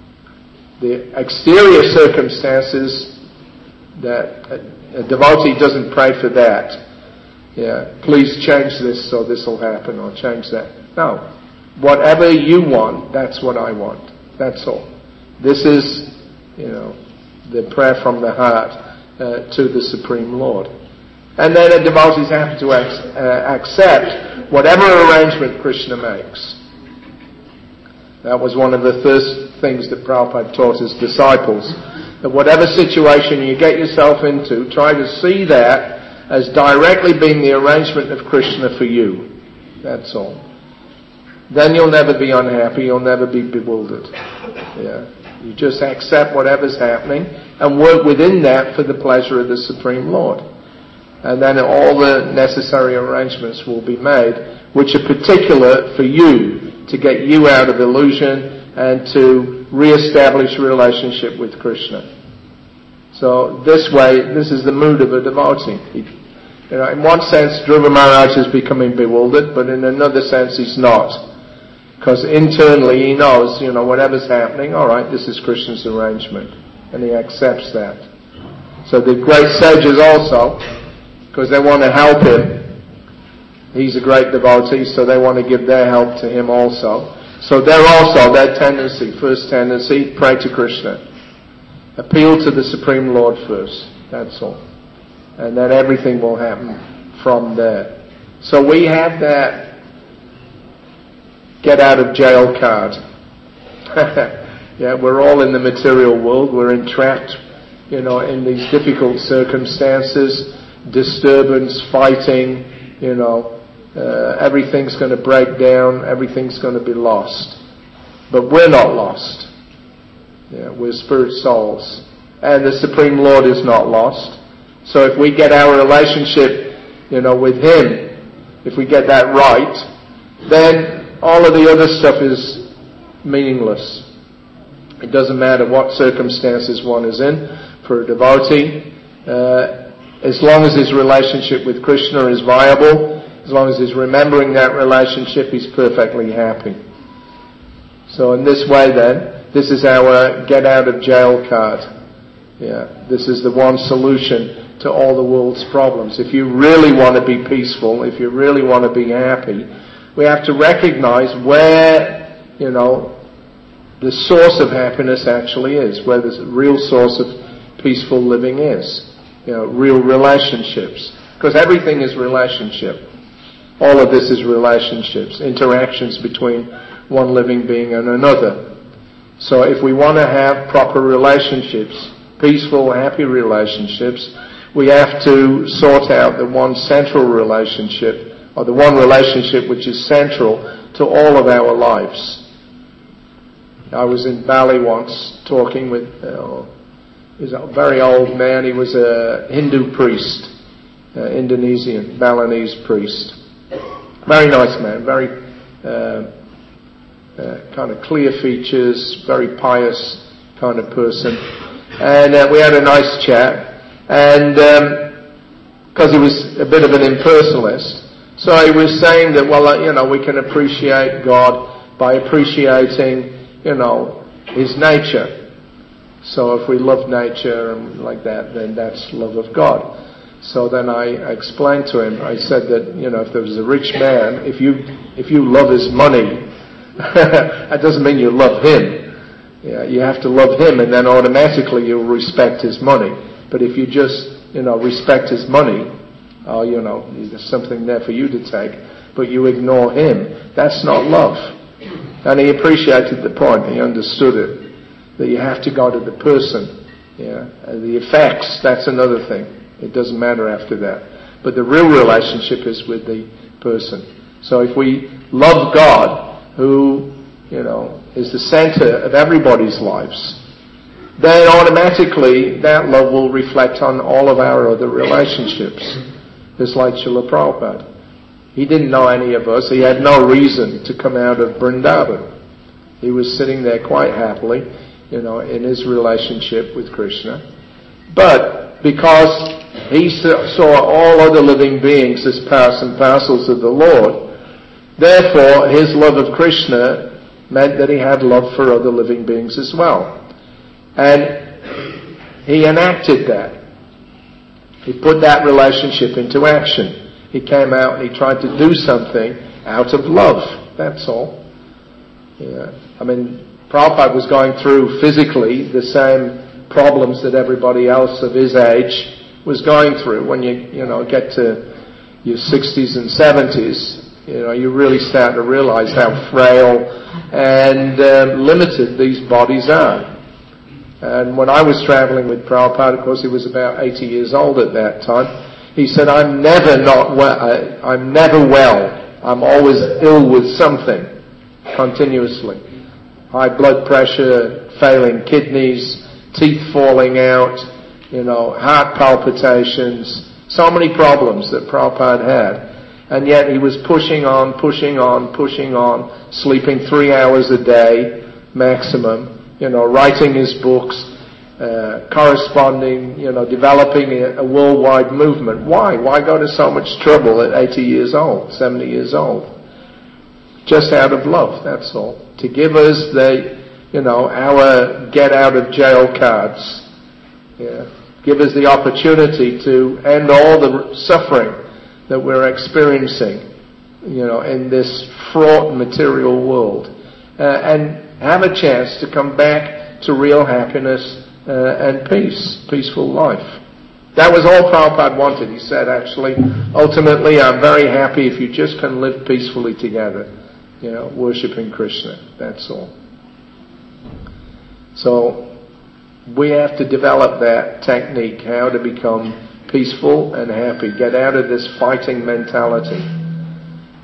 The exterior circumstances, that a, a devotee doesn't pray for that. Yeah, please change this so this will happen, or change that. No. Whatever you want, that's what I want. That's all. This is, you know, the prayer from the heart uh, to the Supreme Lord. And then the devotees have to ac- uh, accept whatever arrangement Krishna makes. That was one of the first things that Prabhupada taught his disciples. That whatever situation you get yourself into, try to see that as directly being the arrangement of Krishna for you. That's all. Then you'll never be unhappy, you'll never be bewildered. Yeah. You just accept whatever's happening and work within that for the pleasure of the Supreme Lord. And then all the necessary arrangements will be made, which are particular for you, to get you out of illusion and to re-establish relationship with Krishna. So this way, this is the mood of a devotee. He, you know, in one sense, Dhruva Maharaj is becoming bewildered, but in another sense, he's not. Because internally he knows, you know, whatever's happening, all right, this is Krishna's arrangement. And he accepts that. So the great sages also, because they want to help him, he's a great devotee, so they want to give their help to him also. So they're also, their tendency, first tendency, pray to Krishna. Appeal to the Supreme Lord first. That's all. And then everything will happen from there. So we have that get out of jail card. Yeah, we're all in the material world. We're entrapped, you know, in these difficult circumstances, disturbance, fighting, you know, uh, everything's going to break down, everything's going to be lost. But we're not lost. Yeah, we're spirit souls. And the Supreme Lord is not lost. So if we get our relationship, you know, with Him, if we get that right, then all of the other stuff is meaningless. It doesn't matter what circumstances one is in for a devotee. Uh, as long as his relationship with Krishna is viable, as long as he's remembering that relationship, he's perfectly happy. So in this way then, this is our get out of jail card. Yeah, this is the one solution to all the world's problems. If you really want to be peaceful, if you really want to be happy, we have to recognize where, you know, the source of happiness actually is, where the real source of peaceful living is. You know, real relationships. Because everything is relationship. All of this is relationships, interactions between one living being and another. So if we want to have proper relationships, peaceful, happy relationships, we have to sort out the one central relationship, or the one relationship which is central to all of our lives. I was in Bali once talking with uh, he was a very old man. He was a Hindu priest, uh, Indonesian, Balinese priest. Very nice man, very uh, uh, kind of clear features, very pious kind of person. And uh, we had a nice chat. And because um, he was a bit of an impersonalist, so he was saying that, well, uh, you know, we can appreciate God by appreciating, you know, His nature. So if we love nature and like that, then that's love of God. So then I explained to him, I said that, you know, if there was a rich man, if you if you love his money, that doesn't mean you love him. Yeah, you have to love him, and then automatically you'll respect his money. But if you just, you know, respect his money, oh, you know, there's something there for you to take, but you ignore him, that's not love. And he appreciated the point, he understood it. That you have to go to the person. Yeah, and the effects, that's another thing. It doesn't matter after that. But the real relationship is with the person. So if we love God, who, you know, is the center of everybody's lives, then automatically that love will reflect on all of our other relationships. Just like Srila Prabhupada. He didn't know any of us. He had no reason to come out of Vrindavan. He was sitting there quite happily, you know, in his relationship with Krishna. But because he saw all other living beings as parts and parcels of the Lord, therefore his love of Krishna meant that he had love for other living beings as well. And he enacted that. He put that relationship into action. He came out and he tried to do something out of love. That's all. Yeah. I mean, Prabhupada was going through physically the same problems that everybody else of his age was going through. When you, you know, get to your sixties and seventies, you know, you really start to realize how frail and uh, limited these bodies are. And when I was traveling with Prabhupada, of course he was about eighty years old at that time, he said, I'm never not well, I, I'm never well. I'm always ill with something, continuously. High blood pressure, failing kidneys, teeth falling out, you know, heart palpitations, so many problems that Prabhupada had. And yet he was pushing on, pushing on, pushing on, sleeping three hours a day maximum, you know, writing his books, uh, corresponding, you know, developing a, a worldwide movement. Why? Why go to so much trouble at eighty years old, seventy years old? Just out of love, that's all. To give us the, you know, our get out of jail cards. Yeah. Give us the opportunity to end all the suffering that we're experiencing, you know, in this fraught material world. Uh, and have a chance to come back to real happiness uh, and peace, peaceful life. That was all Prabhupada wanted. He said, actually, ultimately, I'm very happy if you just can live peacefully together, you know, worshipping Krishna. That's all. So, we have to develop that technique, how to become peaceful and happy. Get out of this fighting mentality.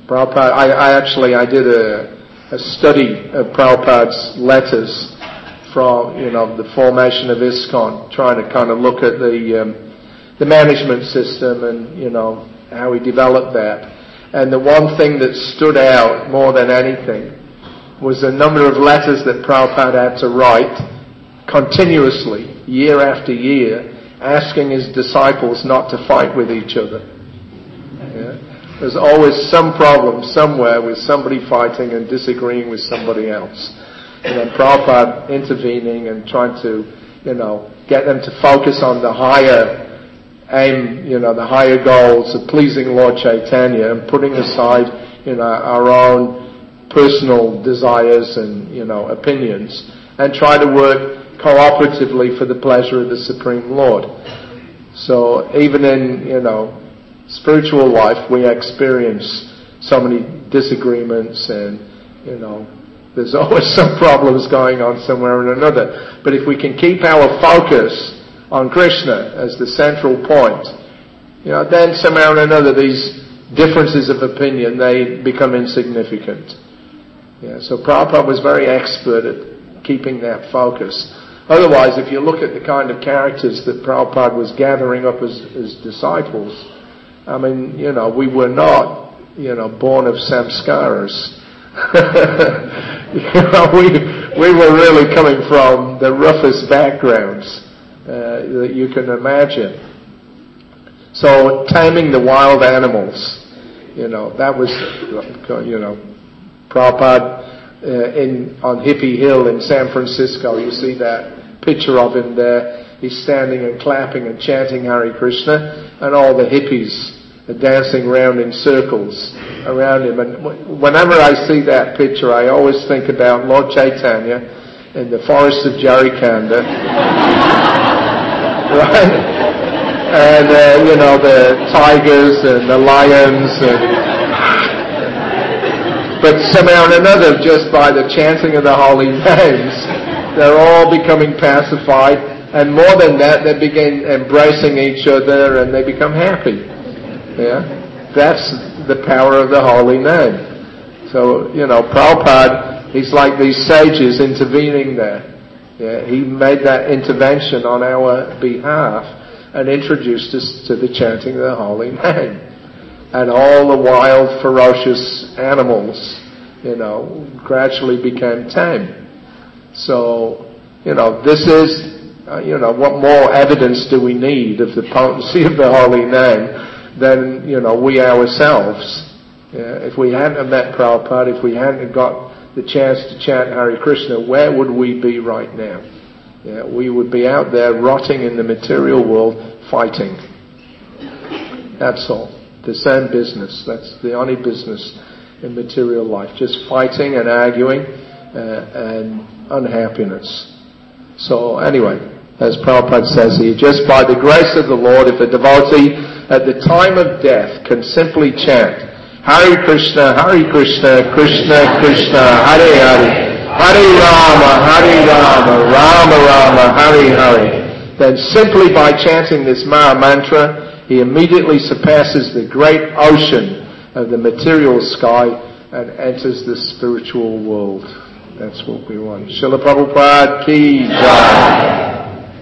Prabhupada, I, I actually, I did a, a study of Prabhupada's letters from, you know, the formation of ISKCON, trying to kind of look at the, um, the management system and, you know, how he developed that. And the one thing that stood out more than anything was the number of letters that Prabhupada had to write continuously, year after year, asking his disciples not to fight with each other. Yeah? There's always some problem somewhere with somebody fighting and disagreeing with somebody else. And then Prabhupada intervening and trying to, you know, get them to focus on the higher aim, you know, the higher goals of pleasing Lord Chaitanya and putting aside, you know, our own personal desires and, you know, opinions, and try to work cooperatively for the pleasure of the Supreme Lord. So even in, you know, spiritual life, we experience so many disagreements and, you know, there's always some problems going on somewhere or another. But if we can keep our focus on Krishna as the central point, you know, then somehow or another these differences of opinion, they become insignificant. Yeah, so Prabhupada was very expert at keeping that focus. Otherwise, if you look at the kind of characters that Prabhupada was gathering up as, as disciples, I mean, you know, we were not, you know, born of samskaras. you know, we we were really coming from the roughest backgrounds uh, that you can imagine. So taming the wild animals, you know, that was, you know, Prabhupada uh, in on Hippie Hill in San Francisco. You see that picture of him there. He's standing and clapping and chanting Hare Krishna, and all the hippies are dancing around in circles around him. And whenever I see that picture, I always think about Lord Chaitanya in the forest of Jarikanda. Right? And, uh, you know, the tigers and the lions. And but somehow or another, just by the chanting of the holy names, they're all becoming pacified. And more than that, they begin embracing each other and they become happy. Yeah, that's the power of the holy name. So, you know, Prabhupada, he's like these sages intervening there. Yeah, he made that intervention on our behalf and introduced us to the chanting of the holy name. And all the wild, ferocious animals, you know, gradually became tame. So, you know, this is, uh, you know, what more evidence do we need of the potency of the holy name than, you know, we ourselves? Yeah, if we hadn't met Prabhupada, if we hadn't got the chance to chant Hare Krishna, where would we be right now? Yeah, we would be out there rotting in the material world fighting. That's all. The same business. That's the only business in material life. Just fighting and arguing uh, and unhappiness. So anyway, as Prabhupada says here, just by the grace of the Lord, if a devotee at the time of death can simply chant Hare Krishna, Hare Krishna, Krishna Krishna, Hare Hare, Hare Rama, Hare Rama, Rama Rama, Hare Hare, then simply by chanting this Maha Mantra, he immediately surpasses the great ocean of the material sky and enters the spiritual world. That's what we want. Srila Prabhupada ki jai.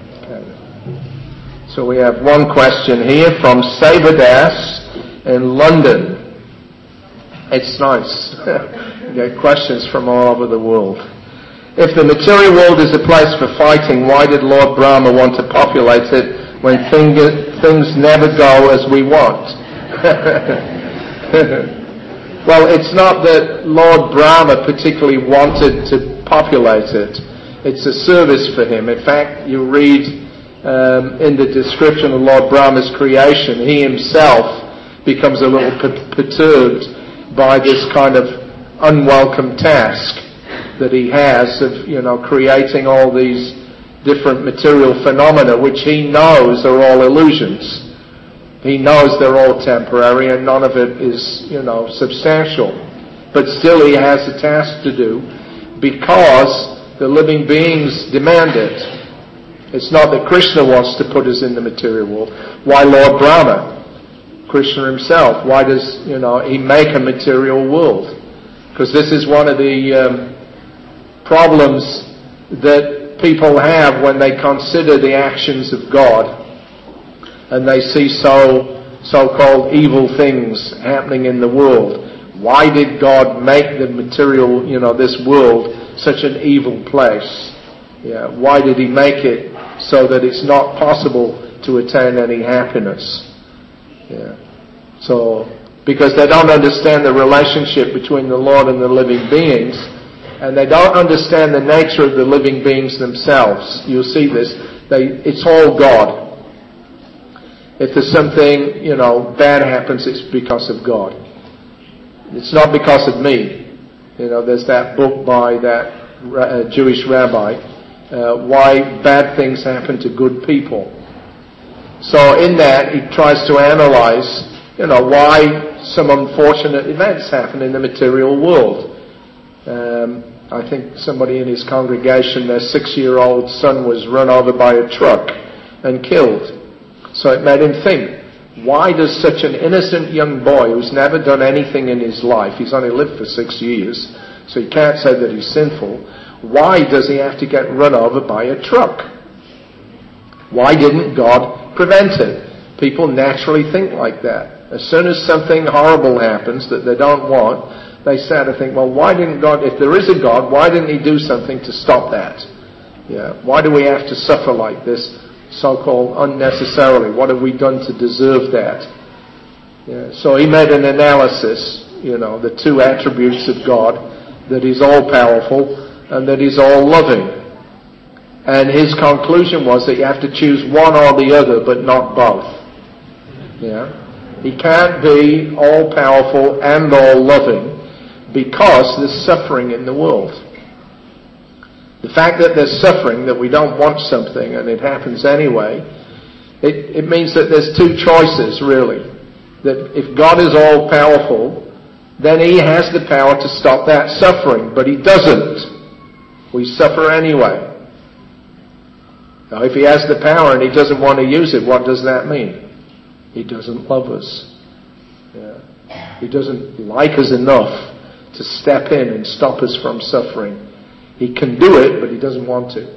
So we have one question here from Sevadas in London. It's nice. We get questions from all over the world. If the material world is a place for fighting, why did Lord Brahma want to populate it when thing, things never go as we want? Well, it's not that Lord Brahma particularly wanted to populate it. It's a service for him. In fact, you read um, in the description of Lord Brahma's creation, he himself becomes a little perturbed by this kind of unwelcome task that he has of, you know, creating all these different material phenomena which he knows are all illusions. He knows they're all temporary and none of it is, you know, substantial. But still he has a task to do because the living beings demand it. It's not that Krishna wants to put us in the material world. Why Lord Brahma? Krishna himself. Why does, you know, he make a material world? Because this is one of the um, problems that people have when they consider the actions of God and they see so so-called evil things happening in the world. Why did God make the material, you know, this world such an evil place? Yeah, why did he make it so that it's not possible to attain any happiness? Yeah. So, because they don't understand the relationship between the Lord and the living beings, and they don't understand the nature of the living beings themselves. You'll see this. They, it's all God. If there's something, you know, bad happens, it's because of God. It's not because of me. You know, there's that book by that uh, Jewish rabbi, uh, Why Bad Things Happen to Good People. So in that, he tries to analyze, you know, why some unfortunate events happen in the material world. Um, I think somebody in his congregation, their six-year-old son was run over by a truck and killed. So it made him think, why does such an innocent young boy who's never done anything in his life, he's only lived for six years, so you can't say that he's sinful, why does he have to get run over by a truck? Why didn't God prevent it? People naturally think like that. As soon as something horrible happens that they don't want, they start to think, well, why didn't God, if there is a God, why didn't he do something to stop that? Yeah. Why do we have to suffer like this? So-called unnecessarily. What have we done to deserve that? Yeah. So he made an analysis, you know, the two attributes of God, that he's all-powerful and that he's all-loving. And his conclusion was that you have to choose one or the other, but not both. Yeah. He can't be all-powerful and all-loving because there's suffering in the world. The fact that there's suffering, that we don't want something and it happens anyway, it, it means that there's two choices, really. That if God is all-powerful, then he has the power to stop that suffering, but he doesn't. We suffer anyway. Now, if he has the power and he doesn't want to use it, what does that mean? He doesn't love us. Yeah. He doesn't like us enough to step in and stop us from suffering. He can do it, but he doesn't want to.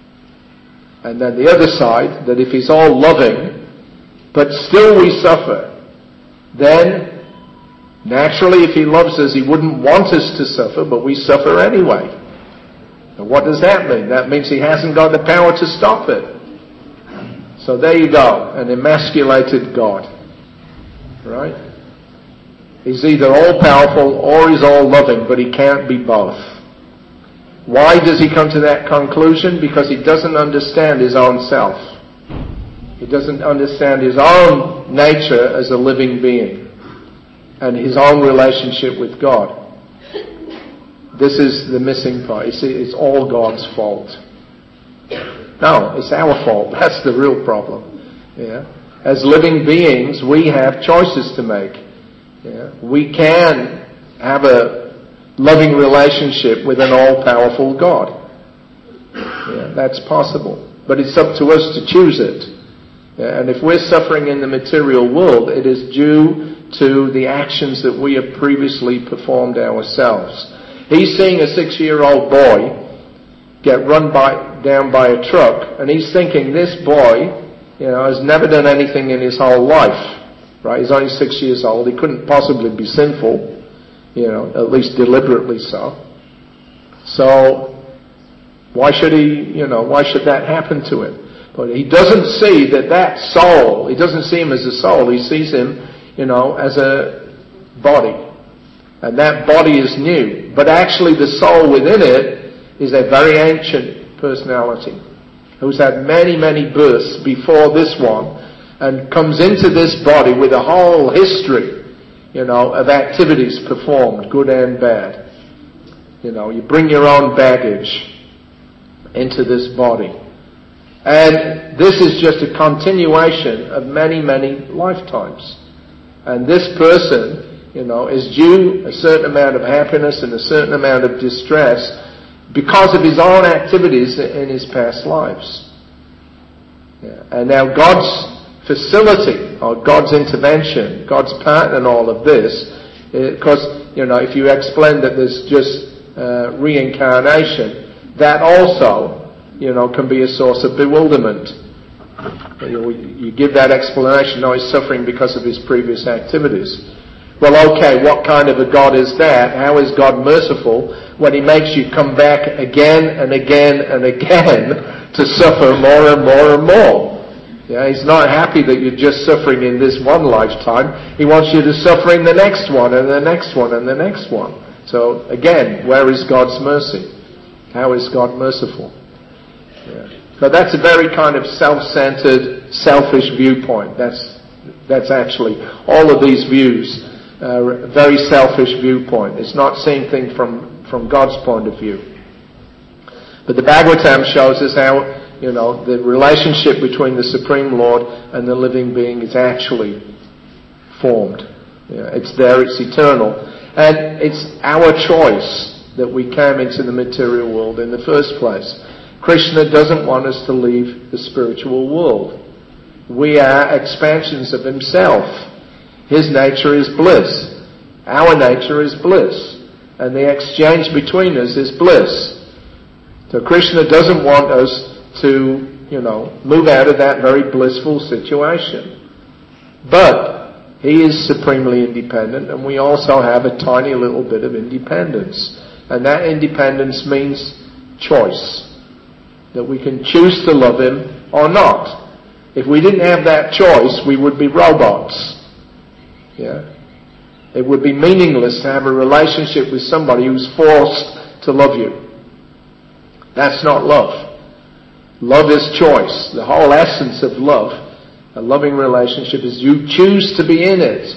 And then the other side, that if he's all loving, but still we suffer, then naturally if he loves us, he wouldn't want us to suffer, but we suffer anyway. And what does that mean? That means he hasn't got the power to stop it. So there you go, an emasculated God. Right? He's either all-powerful or he's all-loving, but he can't be both. Why does he come to that conclusion? Because he doesn't understand his own self. He doesn't understand his own nature as a living being and his own relationship with God. This is the missing part. You see, it's all God's fault. No, it's our fault. That's the real problem. Yeah. As living beings, we have choices to make. Yeah. We can have a loving relationship with an all-powerful God. Yeah, that's possible. But it's up to us to choose it. Yeah, and if we're suffering in the material world, it is due to the actions that we have previously performed ourselves. He's seeing a six-year-old boy get run by, down by a truck, and he's thinking, this boy, you know, has never done anything in his whole life. Right? He's only six years old. He couldn't possibly be sinful. You know, at least deliberately so. So, why should he, you know, why should that happen to him? But he doesn't see that that soul, he doesn't see him as a soul, he sees him, you know, as a body. And that body is new. But actually the soul within it is a very ancient personality who's had many, many births before this one and comes into this body with a whole history, you know, of activities performed, good and bad. You know, you bring your own baggage into this body. And this is just a continuation of many, many lifetimes. And this person, you know, is due a certain amount of happiness and a certain amount of distress because of his own activities in his past lives. Yeah. And now God's facility or God's intervention, God's part in all of this, because, you know, if you explain that there's just uh, reincarnation, that also, you know, can be a source of bewilderment. You, you give that explanation, no, he's suffering because of his previous activities. Well, okay, what kind of a God is that? How is God merciful when he makes you come back again and again and again to suffer more and more and more? Yeah, he's not happy that you're just suffering in this one lifetime. He wants you to suffer in the next one and the next one and the next one. So, again, where is God's mercy? How is God merciful? Yeah. So that's a very kind of self-centered, selfish viewpoint. That's that's actually all of these views. Uh, very selfish viewpoint. It's not seeing things from, from God's point of view. But the Bhagavatam shows us how, you know, the relationship between the Supreme Lord and the living being is actually formed. Yeah, it's there, it's eternal. And it's our choice that we came into the material world in the first place. Krishna doesn't want us to leave the spiritual world. We are expansions of himself. His nature is bliss. Our nature is bliss. And the exchange between us is bliss. So Krishna doesn't want us to, you know, move out of that very blissful situation. But he is supremely independent, and we also have a tiny little bit of independence. And that independence means choice. That we can choose to love him or not. If we didn't have that choice, we would be robots. Yeah. It would be meaningless to have a relationship with somebody who's forced to love you. That's not love. Love is choice. The whole essence of love, a loving relationship, is you choose to be in it.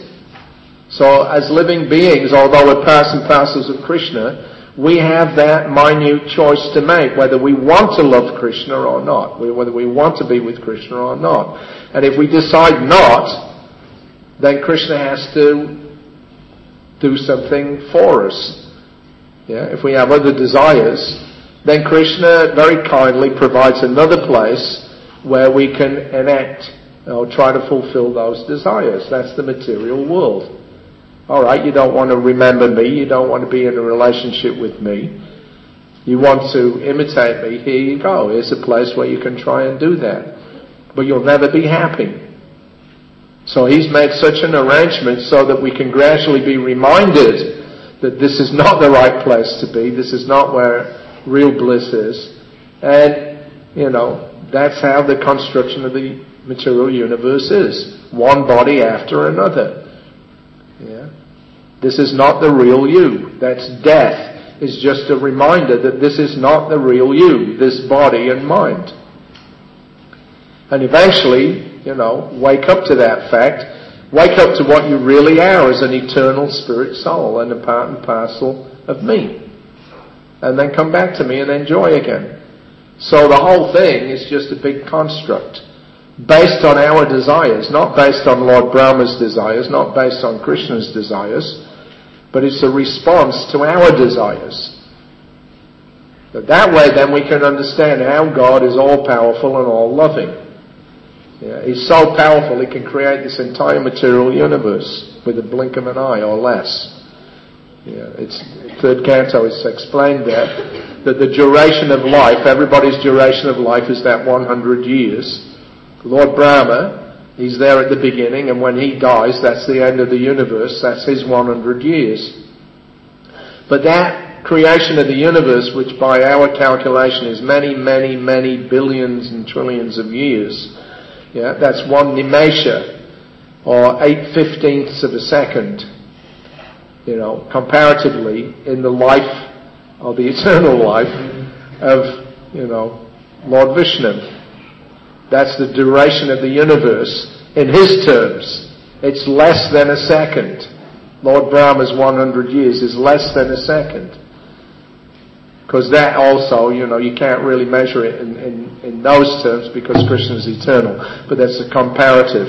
So as living beings, although we're parts and parcels of Krishna, we have that minute choice to make, whether we want to love Krishna or not, whether we want to be with Krishna or not. And if we decide not, then Krishna has to do something for us. Yeah? If we have other desires, then Krishna very kindly provides another place where we can enact or try to fulfill those desires. That's the material world. Alright, you don't want to remember me, you don't want to be in a relationship with me, you want to imitate me, here you go. Here's a place where you can try and do that. But you'll never be happy. So he's made such an arrangement so that we can gradually be reminded that this is not the right place to be, this is not where real bliss is. And, you know, that's how the construction of the material universe is. One body after another. Yeah. This is not the real you. That's death. It's just a reminder that this is not the real you, this body and mind. And eventually, you know, wake up to that fact. Wake up to what you really are as an eternal spirit soul and a part and parcel of me. And then come back to me and enjoy again. So the whole thing is just a big construct. Based on our desires, not based on Lord Brahma's desires, not based on Krishna's desires, but it's a response to our desires. But that way then we can understand how God is all-powerful and all-loving. Yeah, he's so powerful he can create this entire material universe with a blink of an eye or less. Yeah, it's third canto is explained there that the duration of life, everybody's duration of life is that one hundred years. Lord Brahma, he's there at the beginning, and when he dies, that's the end of the universe. That's his one hundred years. But that creation of the universe, which by our calculation is many, many, many billions and trillions of years, yeah, that's one nimesha, or eight fifteenths of a second, you know, comparatively in the life, or the eternal life of, you know, Lord Vishnu. That's the duration of the universe in his terms. It's less than a second. Lord Brahma's one hundred years is less than a second. Because that also, you know, you can't really measure it in, in, in those terms because Krishna's eternal. But that's a comparative.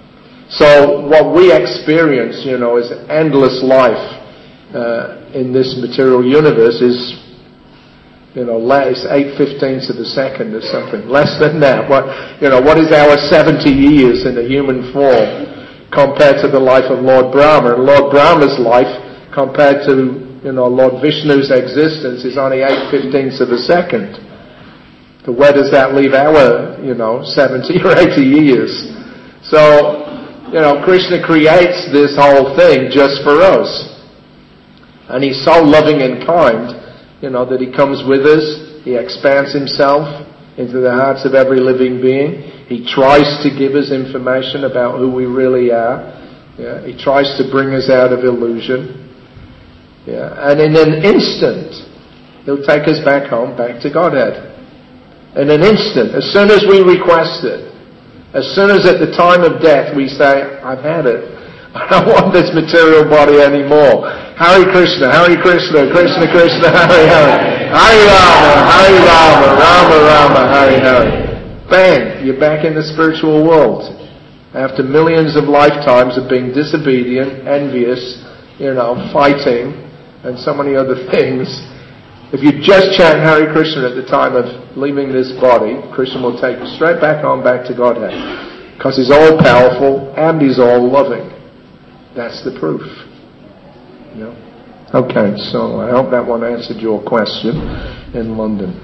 So what we experience, you know, is endless life uh, in this material universe is you know, less eight fifteenths of a second or something, less than that. What, you know, what is our seventy years in a human form compared to the life of Lord Brahma? And Lord Brahma's life compared to, you know, Lord Vishnu's existence is only eight fifteenths of a second. So where does that leave our, you know, seventy or eighty years? So, you know, Krishna creates this whole thing just for us. And He's so loving and kind, you know, that He comes with us. He expands Himself into the hearts of every living being. He tries to give us information about who we really are. Yeah? He tries to bring us out of illusion. Yeah? And in an instant, He'll take us back home, back to Godhead. In an instant, as soon as we request it, as soon as at the time of death we say, I've had it. I don't want this material body anymore. Hare Krishna, Hare Krishna, Krishna Krishna, Hare Hare. Hare Rama, Hare Rama, Rama Rama, Hare Hare. Bang, you're back in the spiritual world. After millions of lifetimes of being disobedient, envious, you know, fighting, and so many other things. If you just chant Hare Krishna at the time of leaving this body, Krishna will take you straight back on, back to Godhead. Because He's all powerful and He's all loving. That's the proof. You know? Okay, so I hope that one answered your question in London.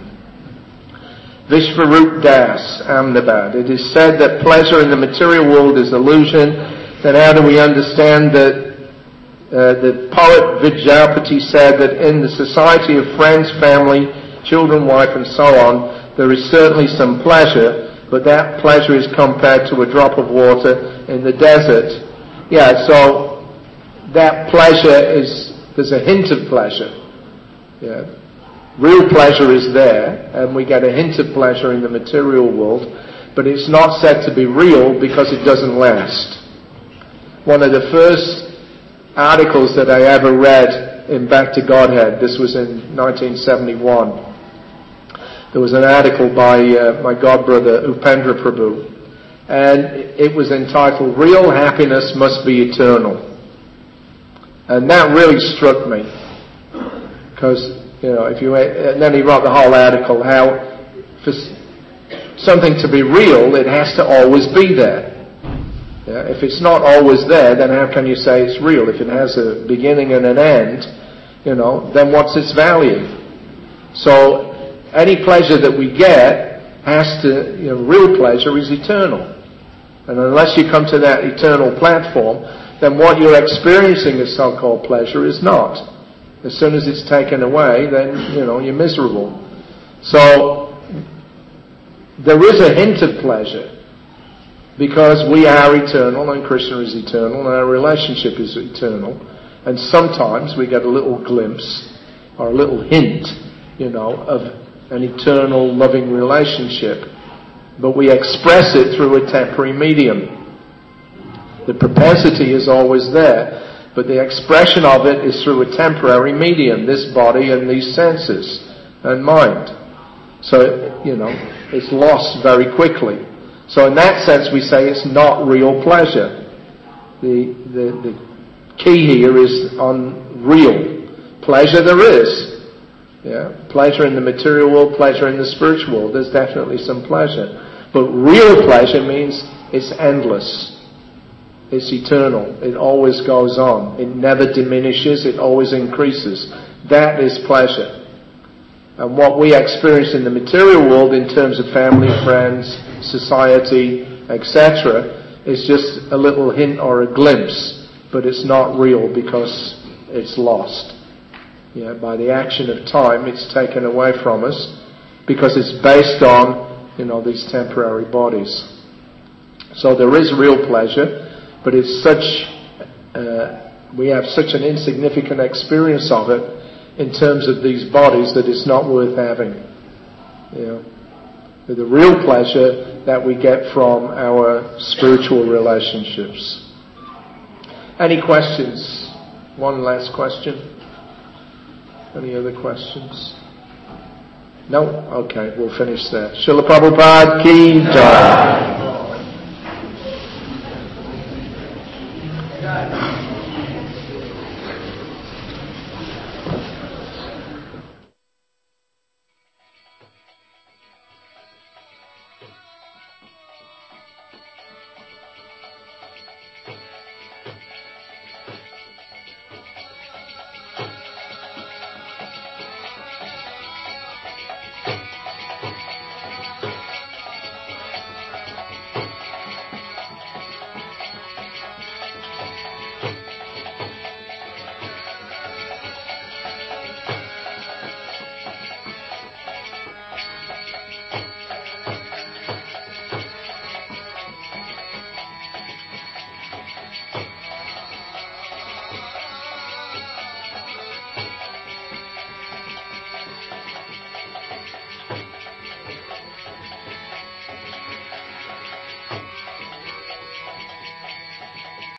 Vishvarup Das, Ahmedabad. It is said that pleasure in the material world is illusion. Then how do we understand that uh, the poet Vidyapati said that in the society of friends, family, children, wife and so on, there is certainly some pleasure, but that pleasure is compared to a drop of water in the desert. Yeah, so that pleasure is, there's a hint of pleasure. Yeah. Real pleasure is there, and we get a hint of pleasure in the material world, but it's not said to be real because it doesn't last. One of the first articles that I ever read in Back to Godhead, this was in nineteen seventy-one, there was an article by uh, my godbrother Upendra Prabhu, and it was entitled, Real Happiness Must Be Eternal. And that really struck me, because, you know, if you, and then he wrote the whole article, how for something to be real, it has to always be there. Yeah? If it's not always there, then how can you say it's real? If it has a beginning and an end, you know, then what's its value? So, any pleasure that we get has to, you know, real pleasure is eternal. And unless you come to that eternal platform, then what you're experiencing as so-called pleasure is not. As soon as it's taken away, then, you know, you're miserable. So, there is a hint of pleasure, because we are eternal, and Krishna is eternal, and our relationship is eternal. And sometimes we get a little glimpse, or a little hint, you know, of an eternal, loving relationship. But we express it through a temporary medium. The propensity is always there, but the expression of it is through a temporary medium, this body and these senses and mind. So, you know, it's lost very quickly. So in that sense we say it's not real pleasure. The, the, the key here is on real pleasure. There is. Yeah, pleasure in the material world, pleasure in the spiritual world. There's definitely some pleasure. But real pleasure means it's endless. It's eternal. It always goes on. It never diminishes. It always increases. That is pleasure. And what we experience in the material world in terms of family, friends, society, et cetera, is just a little hint or a glimpse, but it's not real because it's lost. Yeah, by the action of time, it's taken away from us because it's based on, you know, these temporary bodies. So there is real pleasure, but it's such, uh, we have such an insignificant experience of it in terms of these bodies that it's not worth having. You know, the real pleasure that we get from our spiritual relationships. Any questions? One last question. Any other questions? No? Okay, we'll finish there. Srila Prabhupada Ki Jai.